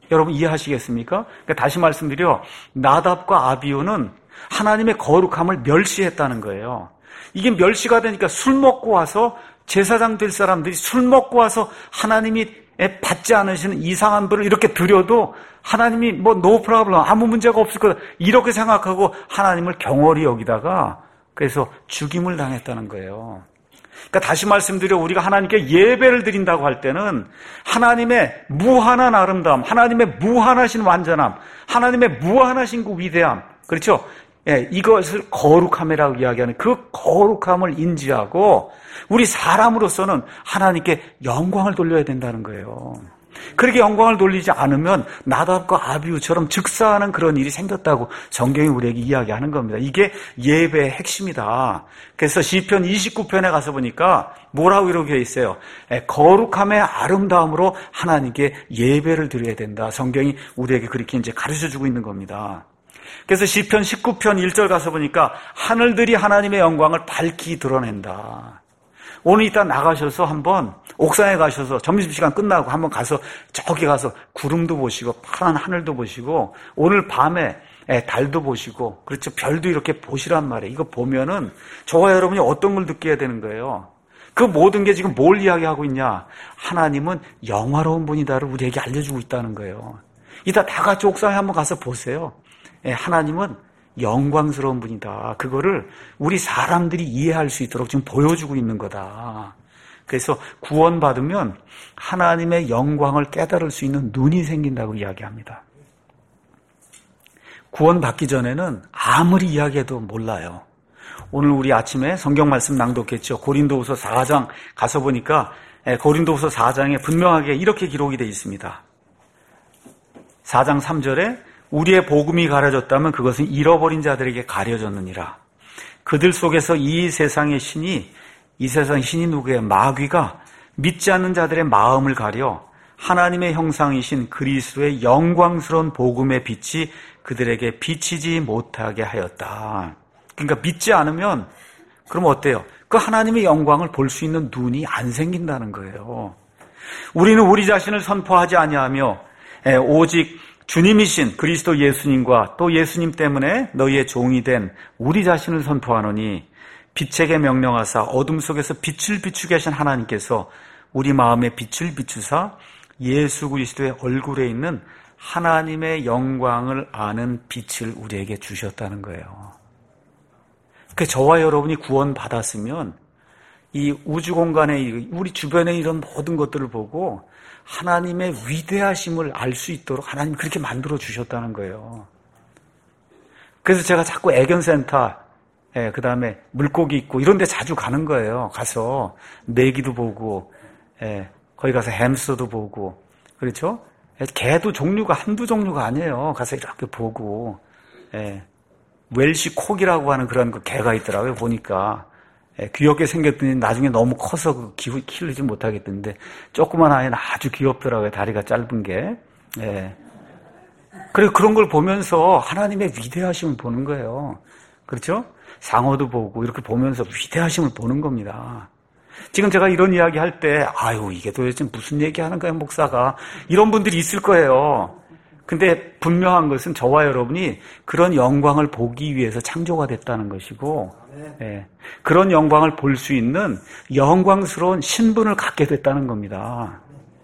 여러분 이해하시겠습니까? 그러니까 다시 말씀드려, 나답과 아비후는 하나님의 거룩함을 멸시했다는 거예요. 이게 멸시가 되니까 술 먹고 와서 제사장 될 사람들이 술 먹고 와서 하나님이 받지 않으시는 이상한 분을 이렇게 드려도 하나님이 뭐 노 프로블럼 아무 문제가 없을 거다 이렇게 생각하고 하나님을 경홀히 여기다가 그래서 죽임을 당했다는 거예요. 그러니까 다시 말씀드려, 우리가 하나님께 예배를 드린다고 할 때는 하나님의 무한한 아름다움, 하나님의 무한하신 완전함, 하나님의 무한하신 그 위대함, 그렇죠? 예, 이것을 거룩함이라고 이야기하는 그 거룩함을 인지하고 우리 사람으로서는 하나님께 영광을 돌려야 된다는 거예요. 그렇게 영광을 돌리지 않으면 나답과 아비후처럼 즉사하는 그런 일이 생겼다고 성경이 우리에게 이야기하는 겁니다. 이게 예배의 핵심이다. 그래서 시편 이십구 편에 가서 보니까 뭐라고 이렇게 있어요. 거룩함의 아름다움으로 하나님께 예배를 드려야 된다. 성경이 우리에게 그렇게 이제 가르쳐주고 있는 겁니다. 그래서 시편 십구 편 일 절 가서 보니까 하늘들이 하나님의 영광을 밝히 드러낸다. 오늘 이따 나가셔서 한번 옥상에 가셔서 점심시간 끝나고 한번 가서 저기 가서 구름도 보시고 파란 하늘도 보시고 오늘 밤에 달도 보시고 그렇죠, 별도 이렇게 보시란 말이에요. 이거 보면은 저와 여러분이 어떤 걸 느껴야 되는 거예요. 그 모든 게 지금 뭘 이야기하고 있냐, 하나님은 영화로운 분이다를 우리에게 알려주고 있다는 거예요. 이따 다 같이 옥상에 한번 가서 보세요. 하나님은 영광스러운 분이다. 그거를 우리 사람들이 이해할 수 있도록 지금 보여주고 있는 거다. 그래서 구원받으면 하나님의 영광을 깨달을 수 있는 눈이 생긴다고 이야기합니다. 구원받기 전에는 아무리 이야기해도 몰라요. 오늘 우리 아침에 성경 말씀 낭독했죠. 고린도후서 사 장 가서 보니까 고린도후서 사 장에 분명하게 이렇게 기록이 되어 있습니다. 사 장 삼 절에 우리의 복음이 가려졌다면 그것은 잃어버린 자들에게 가려졌느니라. 그들 속에서 이 세상의 신이, 이 세상의 신이 누구예요? 마귀가 믿지 않는 자들의 마음을 가려 하나님의 형상이신 그리스도의 영광스러운 복음의 빛이 그들에게 비치지 못하게 하였다. 그러니까 믿지 않으면 그럼 어때요? 그 하나님의 영광을 볼 수 있는 눈이 안 생긴다는 거예요. 우리는 우리 자신을 선포하지 아니하며 오직 주님이신 그리스도 예수님과 또 예수님 때문에 너희의 종이 된 우리 자신을 선포하노니 빛에게 명령하사 어둠 속에서 빛을 비추게 하신 하나님께서 우리 마음에 빛을 비추사 예수 그리스도의 얼굴에 있는 하나님의 영광을 아는 빛을 우리에게 주셨다는 거예요. 그 저와 여러분이 구원받았으면 이 우주 공간에 우리 주변에 이런 모든 것들을 보고 하나님의 위대하심을 알 수 있도록 하나님이 그렇게 만들어 주셨다는 거예요. 그래서 제가 자꾸 애견센터, 예, 그 다음에 물고기 있고 이런 데 자주 가는 거예요. 가서 메기도 보고, 예, 거기 가서 햄스터도 보고, 그렇죠? 개도 종류가 한두 종류가 아니에요. 가서 이렇게 보고, 예, 웰시 콕이라고 하는 그런 그 개가 있더라고요. 보니까. 예, 귀엽게 생겼더니 나중에 너무 커서 그 기, 키우지 못하겠던데 조그만 아이는 아주 귀엽더라고요. 다리가 짧은 게. 예. 그리고 그런 걸 보면서 하나님의 위대하심을 보는 거예요. 그렇죠? 상어도 보고 이렇게 보면서 위대하심을 보는 겁니다. 지금 제가 이런 이야기 할 때 아유 이게 도대체 무슨 얘기하는 거야 목사가, 이런 분들이 있을 거예요. 근데 분명한 것은 저와 여러분이 그런 영광을 보기 위해서 창조가 됐다는 것이고, 예, 그런 영광을 볼 수 있는 영광스러운 신분을 갖게 됐다는 겁니다.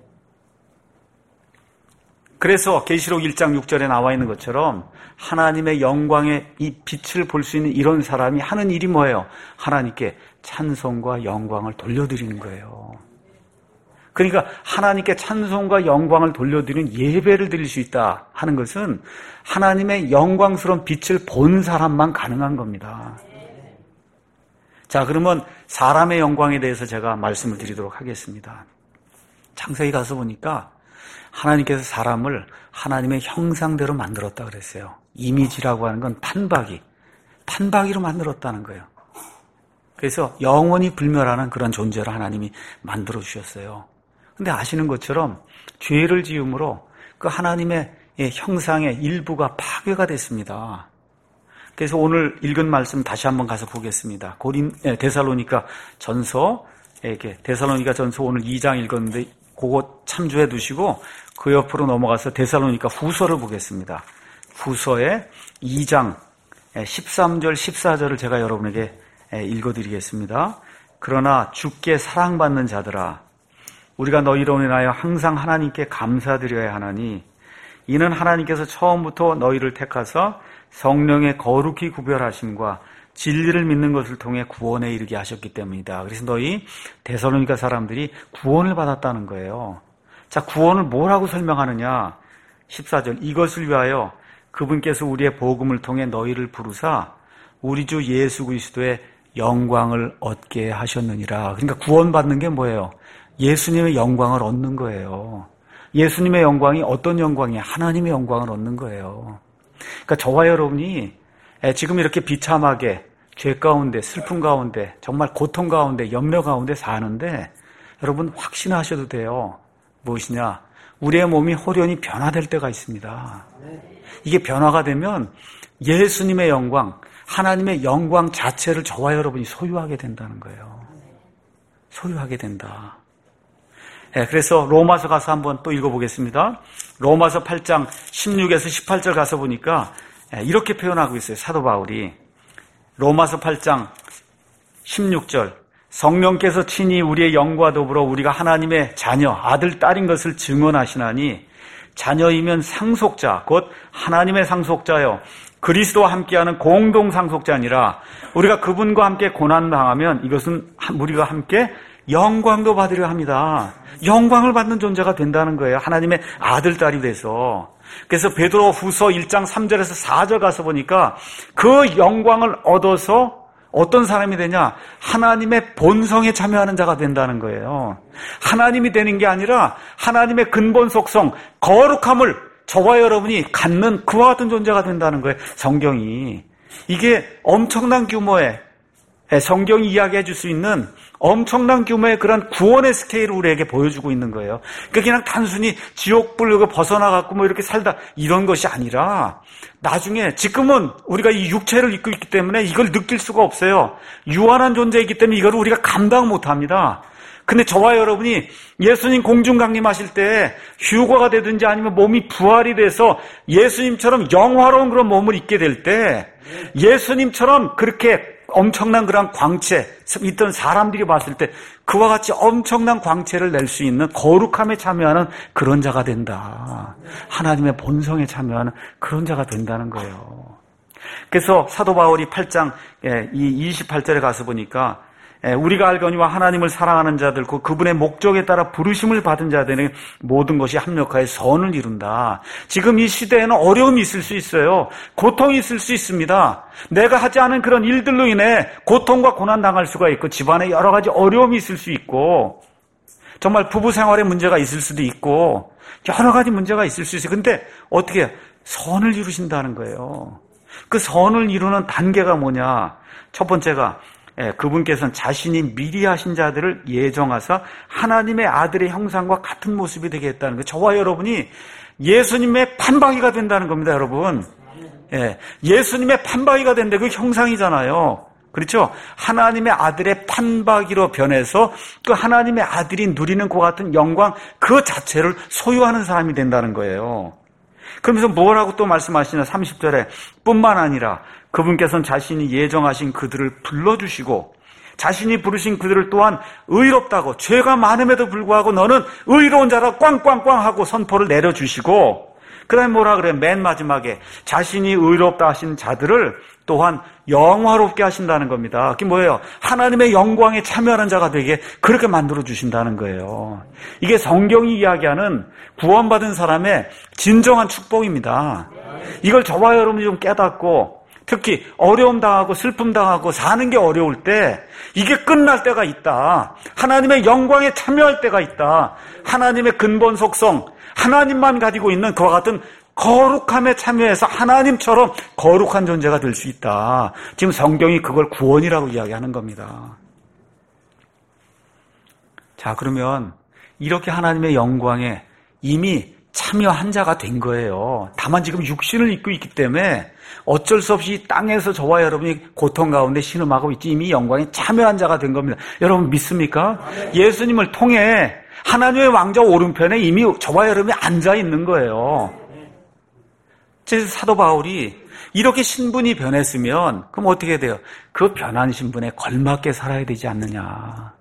그래서 계시록 일 장 육 절에 나와 있는 것처럼 하나님의 영광의 이 빛을 볼 수 있는 이런 사람이 하는 일이 뭐예요? 하나님께 찬송과 영광을 돌려드리는 거예요. 그러니까 하나님께 찬송과 영광을 돌려드리는 예배를 드릴 수 있다 하는 것은 하나님의 영광스러운 빛을 본 사람만 가능한 겁니다. 자, 그러면 사람의 영광에 대해서 제가 말씀을 드리도록 하겠습니다. 창세기 가서 보니까 하나님께서 사람을 하나님의 형상대로 만들었다 그랬어요. 이미지라고 하는 건 판박이, 판박이로 만들었다는 거예요. 그래서 영원히 불멸하는 그런 존재를 하나님이 만들어 주셨어요. 근데 아시는 것처럼 죄를 지음으로 그 하나님의 형상의 일부가 파괴가 됐습니다. 그래서 오늘 읽은 말씀 다시 한번 가서 보겠습니다. 고린 데살로니가 전서, 이렇게 데살로니가 전서 오늘 이 장 읽었는데 그거 참조해 두시고 그 옆으로 넘어가서 데살로니가 후서를 보겠습니다. 후서의 이 장 십삼 절 십사 절을 제가 여러분에게 읽어드리겠습니다. 그러나 주께 사랑받는 자들아, 우리가 너희로 인하여 항상 하나님께 감사드려야 하나니 이는 하나님께서 처음부터 너희를 택하사 성령의 거룩히 구별하심과 진리를 믿는 것을 통해 구원에 이르게 하셨기 때문이다. 그래서 너희 데살로니가 사람들이 구원을 받았다는 거예요. 자, 구원을 뭐라고 설명하느냐? 십사 절, 이것을 위하여 그분께서 우리의 복음을 통해 너희를 부르사 우리 주 예수 그리스도의 영광을 얻게 하셨느니라. 그러니까 구원받는 게 뭐예요? 예수님의 영광을 얻는 거예요. 예수님의 영광이 어떤 영광이에요? 하나님의 영광을 얻는 거예요. 그러니까 저와 여러분이 지금 이렇게 비참하게 죄 가운데, 슬픔 가운데, 정말 고통 가운데, 염려 가운데 사는데 여러분 확신하셔도 돼요. 무엇이냐? 우리의 몸이 호련히 변화될 때가 있습니다. 이게 변화가 되면 예수님의 영광, 하나님의 영광 자체를 저와 여러분이 소유하게 된다는 거예요. 소유하게 된다. 네, 그래서 로마서 가서 한번 또 읽어보겠습니다. 로마서 팔 장 십육에서 십팔 절 가서 보니까 이렇게 표현하고 있어요. 사도 바울이. 로마서 팔 장 십육 절, 성령께서 친히 우리의 영과 더불어 우리가 하나님의 자녀, 아들, 딸인 것을 증언하시나니 자녀이면 상속자, 곧 하나님의 상속자여 그리스도와 함께하는 공동 상속자니라. 우리가 그분과 함께 고난당하면 이것은 우리가 함께 영광도 받으려 합니다. 영광을 받는 존재가 된다는 거예요. 하나님의 아들, 딸이 돼서. 그래서 베드로 후서 일 장 삼 절에서 사 절 가서 보니까 그 영광을 얻어서 어떤 사람이 되냐? 하나님의 본성에 참여하는 자가 된다는 거예요. 하나님이 되는 게 아니라 하나님의 근본 속성, 거룩함을 저와 여러분이 갖는 그와 같은 존재가 된다는 거예요. 성경이. 이게 엄청난 규모의, 성경이 이야기해 줄 수 있는 엄청난 규모의 그런 구원의 스케일을 우리에게 보여주고 있는 거예요. 그러니까 그냥 단순히 지옥불 벗어나갖고 뭐 이렇게 살다 이런 것이 아니라 나중에, 지금은 우리가 이 육체를 입고 있기 때문에 이걸 느낄 수가 없어요. 유한한 존재이기 때문에 이걸 우리가 감당 못합니다. 근데 저와 여러분이 예수님 공중 강림하실 때 휴거가 되든지 아니면 몸이 부활이 돼서 예수님처럼 영화로운 그런 몸을 입게 될 때 예수님처럼 그렇게 엄청난 그런 광채, 있던 사람들이 봤을 때 그와 같이 엄청난 광채를 낼 수 있는 거룩함에 참여하는 그런 자가 된다. 하나님의 본성에 참여하는 그런 자가 된다는 거예요. 그래서 사도 바울이 팔 장 이십팔 절에 가서 보니까 우리가 알거니와 하나님을 사랑하는 자들, 그분의 목적에 따라 부르심을 받은 자들은 모든 것이 합력하여 선을 이룬다. 지금 이 시대에는 어려움이 있을 수 있어요. 고통이 있을 수 있습니다. 내가 하지 않은 그런 일들로 인해 고통과 고난 당할 수가 있고 집안에 여러 가지 어려움이 있을 수 있고 정말 부부 생활에 문제가 있을 수도 있고 여러 가지 문제가 있을 수 있어요. 근데 어떻게 선을 이루신다는 거예요. 그 선을 이루는 단계가 뭐냐? 첫 번째가 예, 그분께서는 자신이 미리 하신 자들을 예정하사 하나님의 아들의 형상과 같은 모습이 되게 했다는 거예요. 저와 여러분이 예수님의 판박이가 된다는 겁니다, 여러분. 예, 예수님의 판박이가 된데 그 형상이잖아요. 그렇죠? 하나님의 아들의 판박이로 변해서 그 하나님의 아들이 누리는 그와 같은 영광 그 자체를 소유하는 사람이 된다는 거예요. 그러면서 뭐라고 또 말씀하시냐? 삼십 절에 뿐만 아니라 그분께서는 자신이 예정하신 그들을 불러주시고 자신이 부르신 그들을 또한 의롭다고 죄가 많음에도 불구하고 너는 의로운 자라 꽝꽝꽝 하고 선포를 내려주시고 그 다음에 뭐라 그래요? 맨 마지막에 자신이 의롭다 하신 자들을 또한 영화롭게 하신다는 겁니다. 그게 뭐예요? 하나님의 영광에 참여하는 자가 되게 그렇게 만들어주신다는 거예요. 이게 성경이 이야기하는 구원받은 사람의 진정한 축복입니다. 이걸 저와 여러분이 좀 깨닫고 특히 어려움 당하고 슬픔 당하고 사는 게 어려울 때 이게 끝날 때가 있다. 하나님의 영광에 참여할 때가 있다. 하나님의 근본 속성, 하나님만 가지고 있는 그와 같은 거룩함에 참여해서 하나님처럼 거룩한 존재가 될 수 있다. 지금 성경이 그걸 구원이라고 이야기하는 겁니다. 자, 그러면 이렇게 하나님의 영광에 이미 참여한 자가 된 거예요. 다만 지금 육신을 입고 있기 때문에 어쩔 수 없이 땅에서 저와 여러분이 고통 가운데 신음하고 있지 이미 영광에 참여한 자가 된 겁니다. 여러분 믿습니까? 예수님을 통해 하나님의 왕좌 오른편에 이미 저와 여러분이 앉아 있는 거예요. 그래서 사도 바울이 이렇게 신분이 변했으면 그럼 어떻게 돼요? 그 변한 신분에 걸맞게 살아야 되지 않느냐.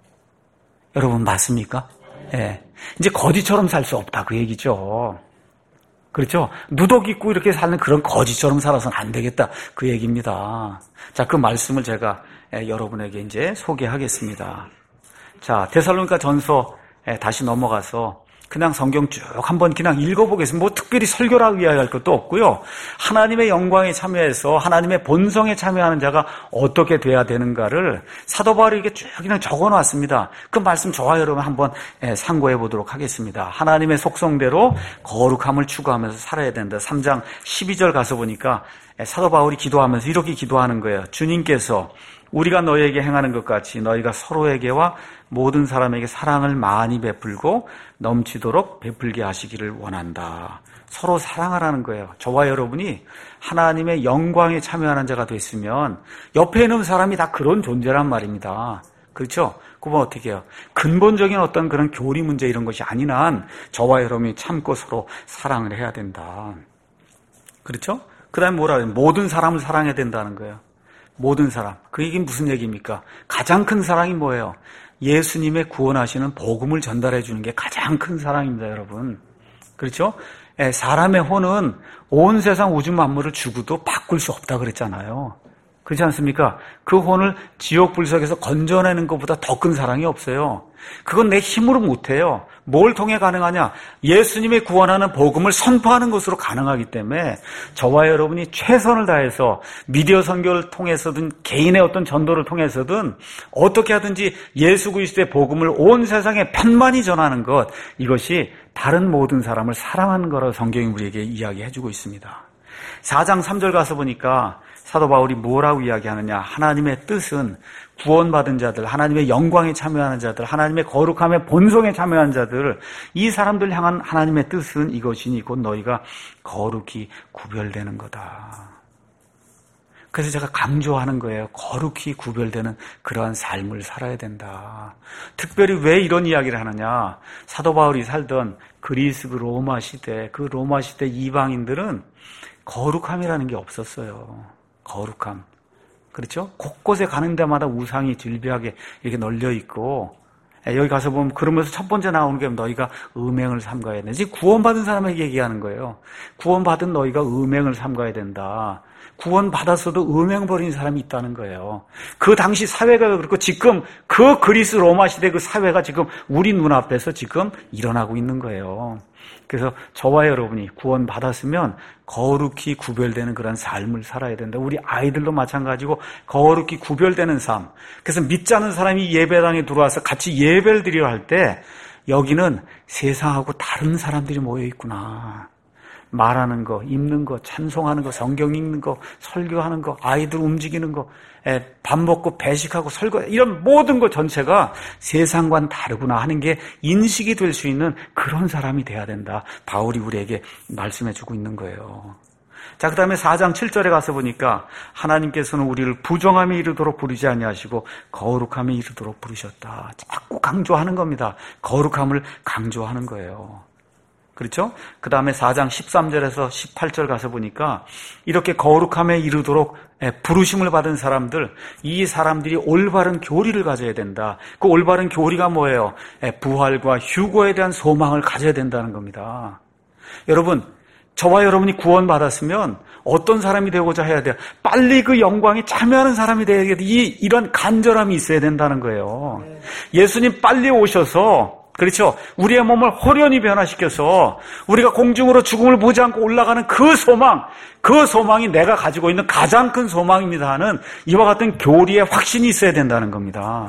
여러분 맞습니까? 예. 네. 이제 거지처럼 살 수 없다 그 얘기죠. 그렇죠? 누더기 입고 이렇게 사는 그런 거지처럼 살아서는 안 되겠다 그 얘기입니다. 자, 그 말씀을 제가 여러분에게 이제 소개하겠습니다. 자, 데살로니가 전서 다시 넘어가서 그냥 성경 쭉 한번 그냥 읽어보겠습니다. 뭐 특별히 설교라고 이야기할 것도 없고요. 하나님의 영광에 참여해서 하나님의 본성에 참여하는 자가 어떻게 돼야 되는가를 사도 바울이 이렇게 쭉 그냥 적어놨습니다. 그 말씀 저와 여러분 한번 상고해 보도록 하겠습니다. 하나님의 속성대로 거룩함을 추구하면서 살아야 된다. 삼 장 십이 절 가서 보니까 사도 바울이 기도하면서 이렇게 기도하는 거예요. 주님께서 우리가 너희에게 행하는 것 같이 너희가 서로에게와 모든 사람에게 사랑을 많이 베풀고 넘치도록 베풀게 하시기를 원한다. 서로 사랑하라는 거예요. 저와 여러분이 하나님의 영광에 참여하는 자가 됐으면 옆에 있는 사람이 다 그런 존재란 말입니다. 그렇죠? 그러면 어떻게 해요? 근본적인 어떤 그런 교리 문제 이런 것이 아닌 한 저와 여러분이 참고 서로 사랑을 해야 된다. 그렇죠? 그 다음에 뭐라 그래요? 모든 사람을 사랑해야 된다는 거예요. 모든 사람. 그 얘기는 무슨 얘기입니까? 가장 큰 사랑이 뭐예요? 예수님의 구원하시는 복음을 전달해 주는 게 가장 큰 사랑입니다, 여러분. 그렇죠? 사람의 혼은 온 세상 우주 만물을 주고도 바꿀 수 없다 그랬잖아요. 그렇지 않습니까? 그 혼을 지옥 불석에서 건져내는 것보다 더 큰 사랑이 없어요. 그건 내 힘으로 못해요. 뭘 통해 가능하냐? 예수님의 구원하는 복음을 선포하는 것으로 가능하기 때문에 저와 여러분이 최선을 다해서 미디어 선교를 통해서든 개인의 어떤 전도를 통해서든 어떻게 하든지 예수 그리스도의 복음을 온 세상에 편만히 전하는 것, 이것이 다른 모든 사람을 사랑하는 거라고 성경이 우리에게 이야기해주고 있습니다. 사 장 삼 절 가서 보니까 사도 바울이 뭐라고 이야기하느냐? 하나님의 뜻은 구원받은 자들, 하나님의 영광에 참여하는 자들, 하나님의 거룩함의 본성에 참여하는 자들, 이 사람들 향한 하나님의 뜻은 이것이니 곧 너희가 거룩히 구별되는 거다. 그래서 제가 강조하는 거예요. 거룩히 구별되는 그러한 삶을 살아야 된다. 특별히 왜 이런 이야기를 하느냐? 사도 바울이 살던 그리스 그 로마 시대, 그 로마 시대 이방인들은 거룩함이라는 게 없었어요. 거룩함. 그렇죠? 곳곳에 가는 데마다 우상이 질비하게 이렇게 널려 있고, 여기 가서 보면 그러면서 첫 번째 나오는 게 너희가 음행을 삼가야 된다. 지금 구원받은 사람에게 얘기하는 거예요. 구원받은 너희가 음행을 삼가야 된다. 구원받았어도 음행 버린 사람이 있다는 거예요. 그 당시 사회가 그렇고 지금 그 그리스 로마 시대 그 사회가 지금 우리 눈앞에서 지금 일어나고 있는 거예요. 그래서 저와 여러분이 구원받았으면 거룩히 구별되는 그런 삶을 살아야 된다. 우리 아이들도 마찬가지고 거룩히 구별되는 삶. 그래서 믿지 않는 사람이 예배당에 들어와서 같이 예배를 드리려 할 때 여기는 세상하고 다른 사람들이 모여 있구나. 말하는 거, 읽는 거, 찬송하는 거, 성경 읽는 거, 설교하는 거, 아이들 움직이는 거, 밥 먹고 배식하고 설거, 이런 모든 것 전체가 세상과는 다르구나 하는 게 인식이 될 수 있는 그런 사람이 돼야 된다. 바울이 우리에게 말씀해주고 있는 거예요. 자, 그 다음에 사 장 칠 절에 가서 보니까 하나님께서는 우리를 부정함에 이르도록 부르지 아니하시고 거룩함에 이르도록 부르셨다. 자꾸 강조하는 겁니다. 거룩함을 강조하는 거예요. 그렇죠? 그 다음에 사 장 십삼 절에서 십팔 절 가서 보니까 이렇게 거룩함에 이르도록 부르심을 받은 사람들, 이 사람들이 올바른 교리를 가져야 된다. 그 올바른 교리가 뭐예요? 부활과 휴거에 대한 소망을 가져야 된다는 겁니다. 여러분, 저와 여러분이 구원받았으면 어떤 사람이 되고자 해야 돼요? 빨리 그 영광에 참여하는 사람이 되어야 돼. 이, 이런 간절함이 있어야 된다는 거예요. 예수님 빨리 오셔서, 그렇죠? 우리의 몸을 호련히 변화시켜서 우리가 공중으로 죽음을 보지 않고 올라가는 그 소망, 그 소망이 내가 가지고 있는 가장 큰 소망입니다 하는 이와 같은 교리의 확신이 있어야 된다는 겁니다.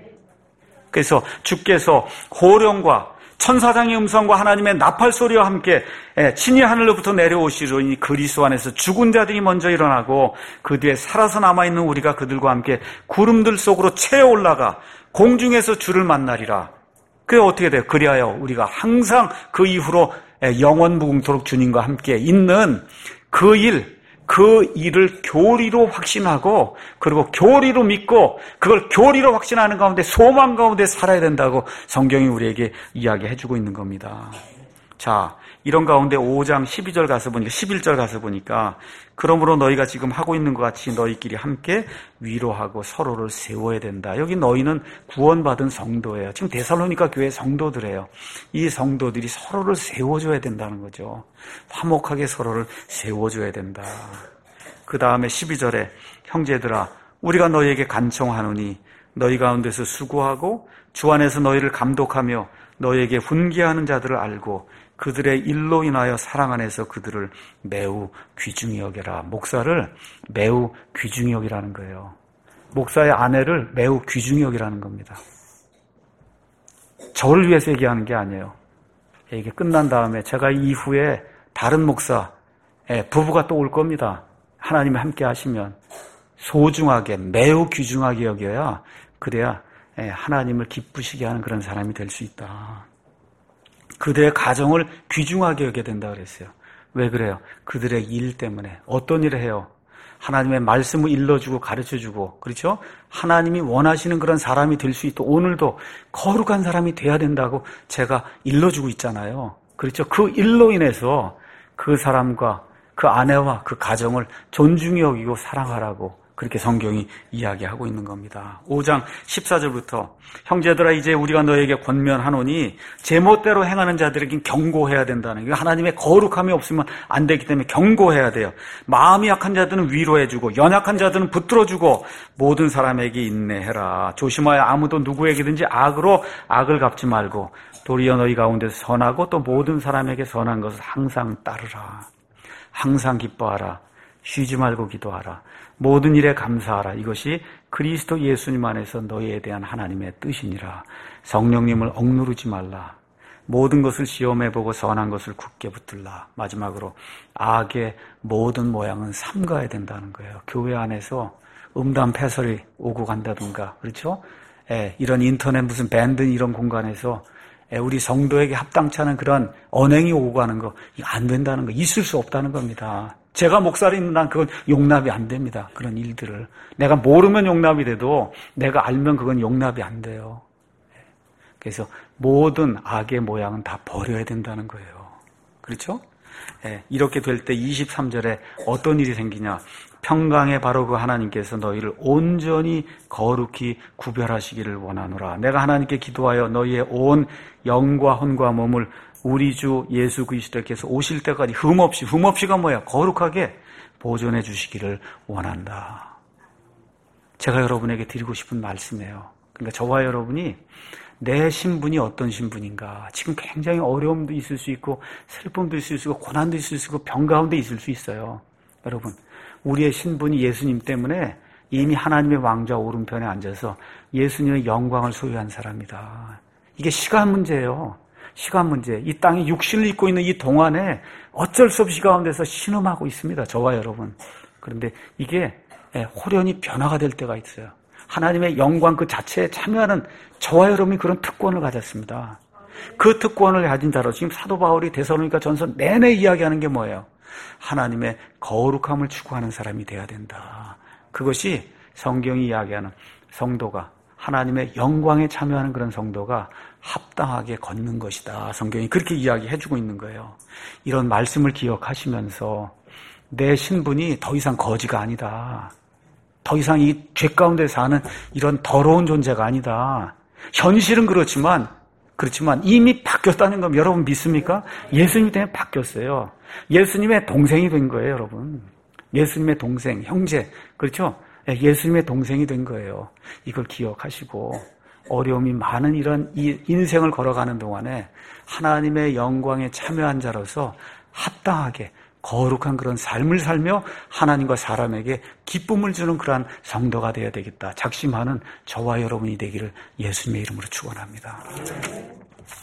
그래서 주께서 호령과 천사장의 음성과 하나님의 나팔 소리와 함께 친히 하늘로부터 내려오시리니 그리스도 안에서 죽은 자들이 먼저 일어나고 그 뒤에 살아서 남아있는 우리가 그들과 함께 구름들 속으로 채어 올라가 공중에서 주를 만나리라. 그게 어떻게 돼요? 그리하여 우리가 항상 그 이후로 영원 무궁토록 주님과 함께 있는 그 일, 그 일을 교리로 확신하고 그리고 교리로 믿고 그걸 교리로 확신하는 가운데 소망 가운데 살아야 된다고 성경이 우리에게 이야기해주고 있는 겁니다. 자, 이런 가운데 오 장 십이 절 가서 보니까 십일 절 가서 보니까 그러므로 너희가 지금 하고 있는 것 같이 너희끼리 함께 위로하고 서로를 세워야 된다. 여기 너희는 구원받은 성도예요. 지금 데살로니가 교회 성도들이에요. 이 성도들이 서로를 세워줘야 된다는 거죠. 화목하게 서로를 세워줘야 된다. 그 다음에 십이 절에 형제들아 우리가 너희에게 간청하노니 너희 가운데서 수고하고 주 안에서 너희를 감독하며 너희에게 훈계하는 자들을 알고 그들의 일로 인하여 사랑 안에서 그들을 매우 귀중히 여겨라. 목사를 매우 귀중히 여기라는 거예요. 목사의 아내를 매우 귀중히 여기라는 겁니다. 저를 위해서 얘기하는 게 아니에요. 이게 끝난 다음에 제가 이후에 다른 목사, 부부가 또 올 겁니다. 하나님이 함께 하시면 소중하게 매우 귀중하게 여겨야 그래야 하나님을 기쁘시게 하는 그런 사람이 될 수 있다. 그들의 가정을 귀중하게 여겨야 된다 그랬어요. 왜 그래요? 그들의 일 때문에. 어떤 일을 해요? 하나님의 말씀을 일러주고 가르쳐주고, 그렇죠? 하나님이 원하시는 그런 사람이 될 수 있도록 오늘도 거룩한 사람이 돼야 된다고 제가 일러주고 있잖아요. 그렇죠? 그 일로 인해서 그 사람과 그 아내와 그 가정을 존중히 여기고 사랑하라고 그렇게 성경이 이야기하고 있는 겁니다. 오 장 십사 절부터 형제들아 이제 우리가 너에게 권면하노니 제멋대로 행하는 자들에겐 경고해야 된다는 게 하나님의 거룩함이 없으면 안 되기 때문에 경고해야 돼요. 마음이 약한 자들은 위로해주고 연약한 자들은 붙들어주고 모든 사람에게 인내해라. 조심하여 아무도 누구에게든지 악으로 악을 갚지 말고 도리어 너희 가운데서 선하고 또 모든 사람에게 선한 것을 항상 따르라. 항상 기뻐하라. 쉬지 말고 기도하라. 모든 일에 감사하라. 이것이 그리스도 예수님 안에서 너희에 대한 하나님의 뜻이니라. 성령님을 억누르지 말라. 모든 것을 시험해보고 선한 것을 굳게 붙들라. 마지막으로 악의 모든 모양은 삼가야 된다는 거예요. 교회 안에서 음담 패설이 오고 간다든가, 그렇죠? 예, 이런 인터넷 무슨 밴드 이런 공간에서 예, 우리 성도에게 합당치 않은 그런 언행이 오고 가는 거 이거 안 된다는 거, 있을 수 없다는 겁니다. 제가 목사를 있는 난 그건 용납이 안 됩니다. 그런 일들을. 내가 모르면 용납이 돼도 내가 알면 그건 용납이 안 돼요. 그래서 모든 악의 모양은 다 버려야 된다는 거예요. 그렇죠? 예, 이렇게 될 때 이십삼 절에 어떤 일이 생기냐. 평강의 바로 그 하나님께서 너희를 온전히 거룩히 구별하시기를 원하노라. 내가 하나님께 기도하여 너희의 온 영과 혼과 몸을 우리 주 예수 그리스도께서 오실 때까지 흠없이, 흠없이가 뭐야? 거룩하게 보존해 주시기를 원한다. 제가 여러분에게 드리고 싶은 말씀이에요. 그러니까 저와 여러분이 내 신분이 어떤 신분인가. 지금 굉장히 어려움도 있을 수 있고 슬픔도 있을 수 있고 고난도 있을 수 있고 병 가운데 있을 수 있어요. 여러분, 우리의 신분이 예수님 때문에 이미 하나님의 왕좌 오른편에 앉아서 예수님의 영광을 소유한 사람이다. 이게 시간 문제예요. 시간 문제. 이 땅에 육신을 입고 있는 이 동안에 어쩔 수 없이 가운데서 신음하고 있습니다. 저와 여러분. 그런데 이게 호련히 변화가 될 때가 있어요. 하나님의 영광 그 자체에 참여하는 저와 여러분이 그런 특권을 가졌습니다. 그 특권을 가진 자로 지금 사도 바울이 데살로니가 전서 내내 이야기하는 게 뭐예요? 하나님의 거룩함을 추구하는 사람이 돼야 된다. 그것이 성경이 이야기하는 성도가 하나님의 영광에 참여하는 그런 성도가 합당하게 걷는 것이다. 성경이 그렇게 이야기해주고 있는 거예요. 이런 말씀을 기억하시면서 내 신분이 더 이상 거지가 아니다. 더 이상 이 죄 가운데 사는 이런 더러운 존재가 아니다. 현실은 그렇지만 그렇지만 이미 바뀌었다는 건 여러분 믿습니까? 예수님 때문에 바뀌었어요. 예수님의 동생이 된 거예요, 여러분. 예수님의 동생, 형제, 그렇죠? 예수님의 동생이 된 거예요. 이걸 기억하시고 어려움이 많은 이런 인생을 걸어가는 동안에 하나님의 영광에 참여한 자로서 합당하게 거룩한 그런 삶을 살며 하나님과 사람에게 기쁨을 주는 그러한 성도가 되어야 되겠다. 작심하는 저와 여러분이 되기를 예수님의 이름으로 축원합니다.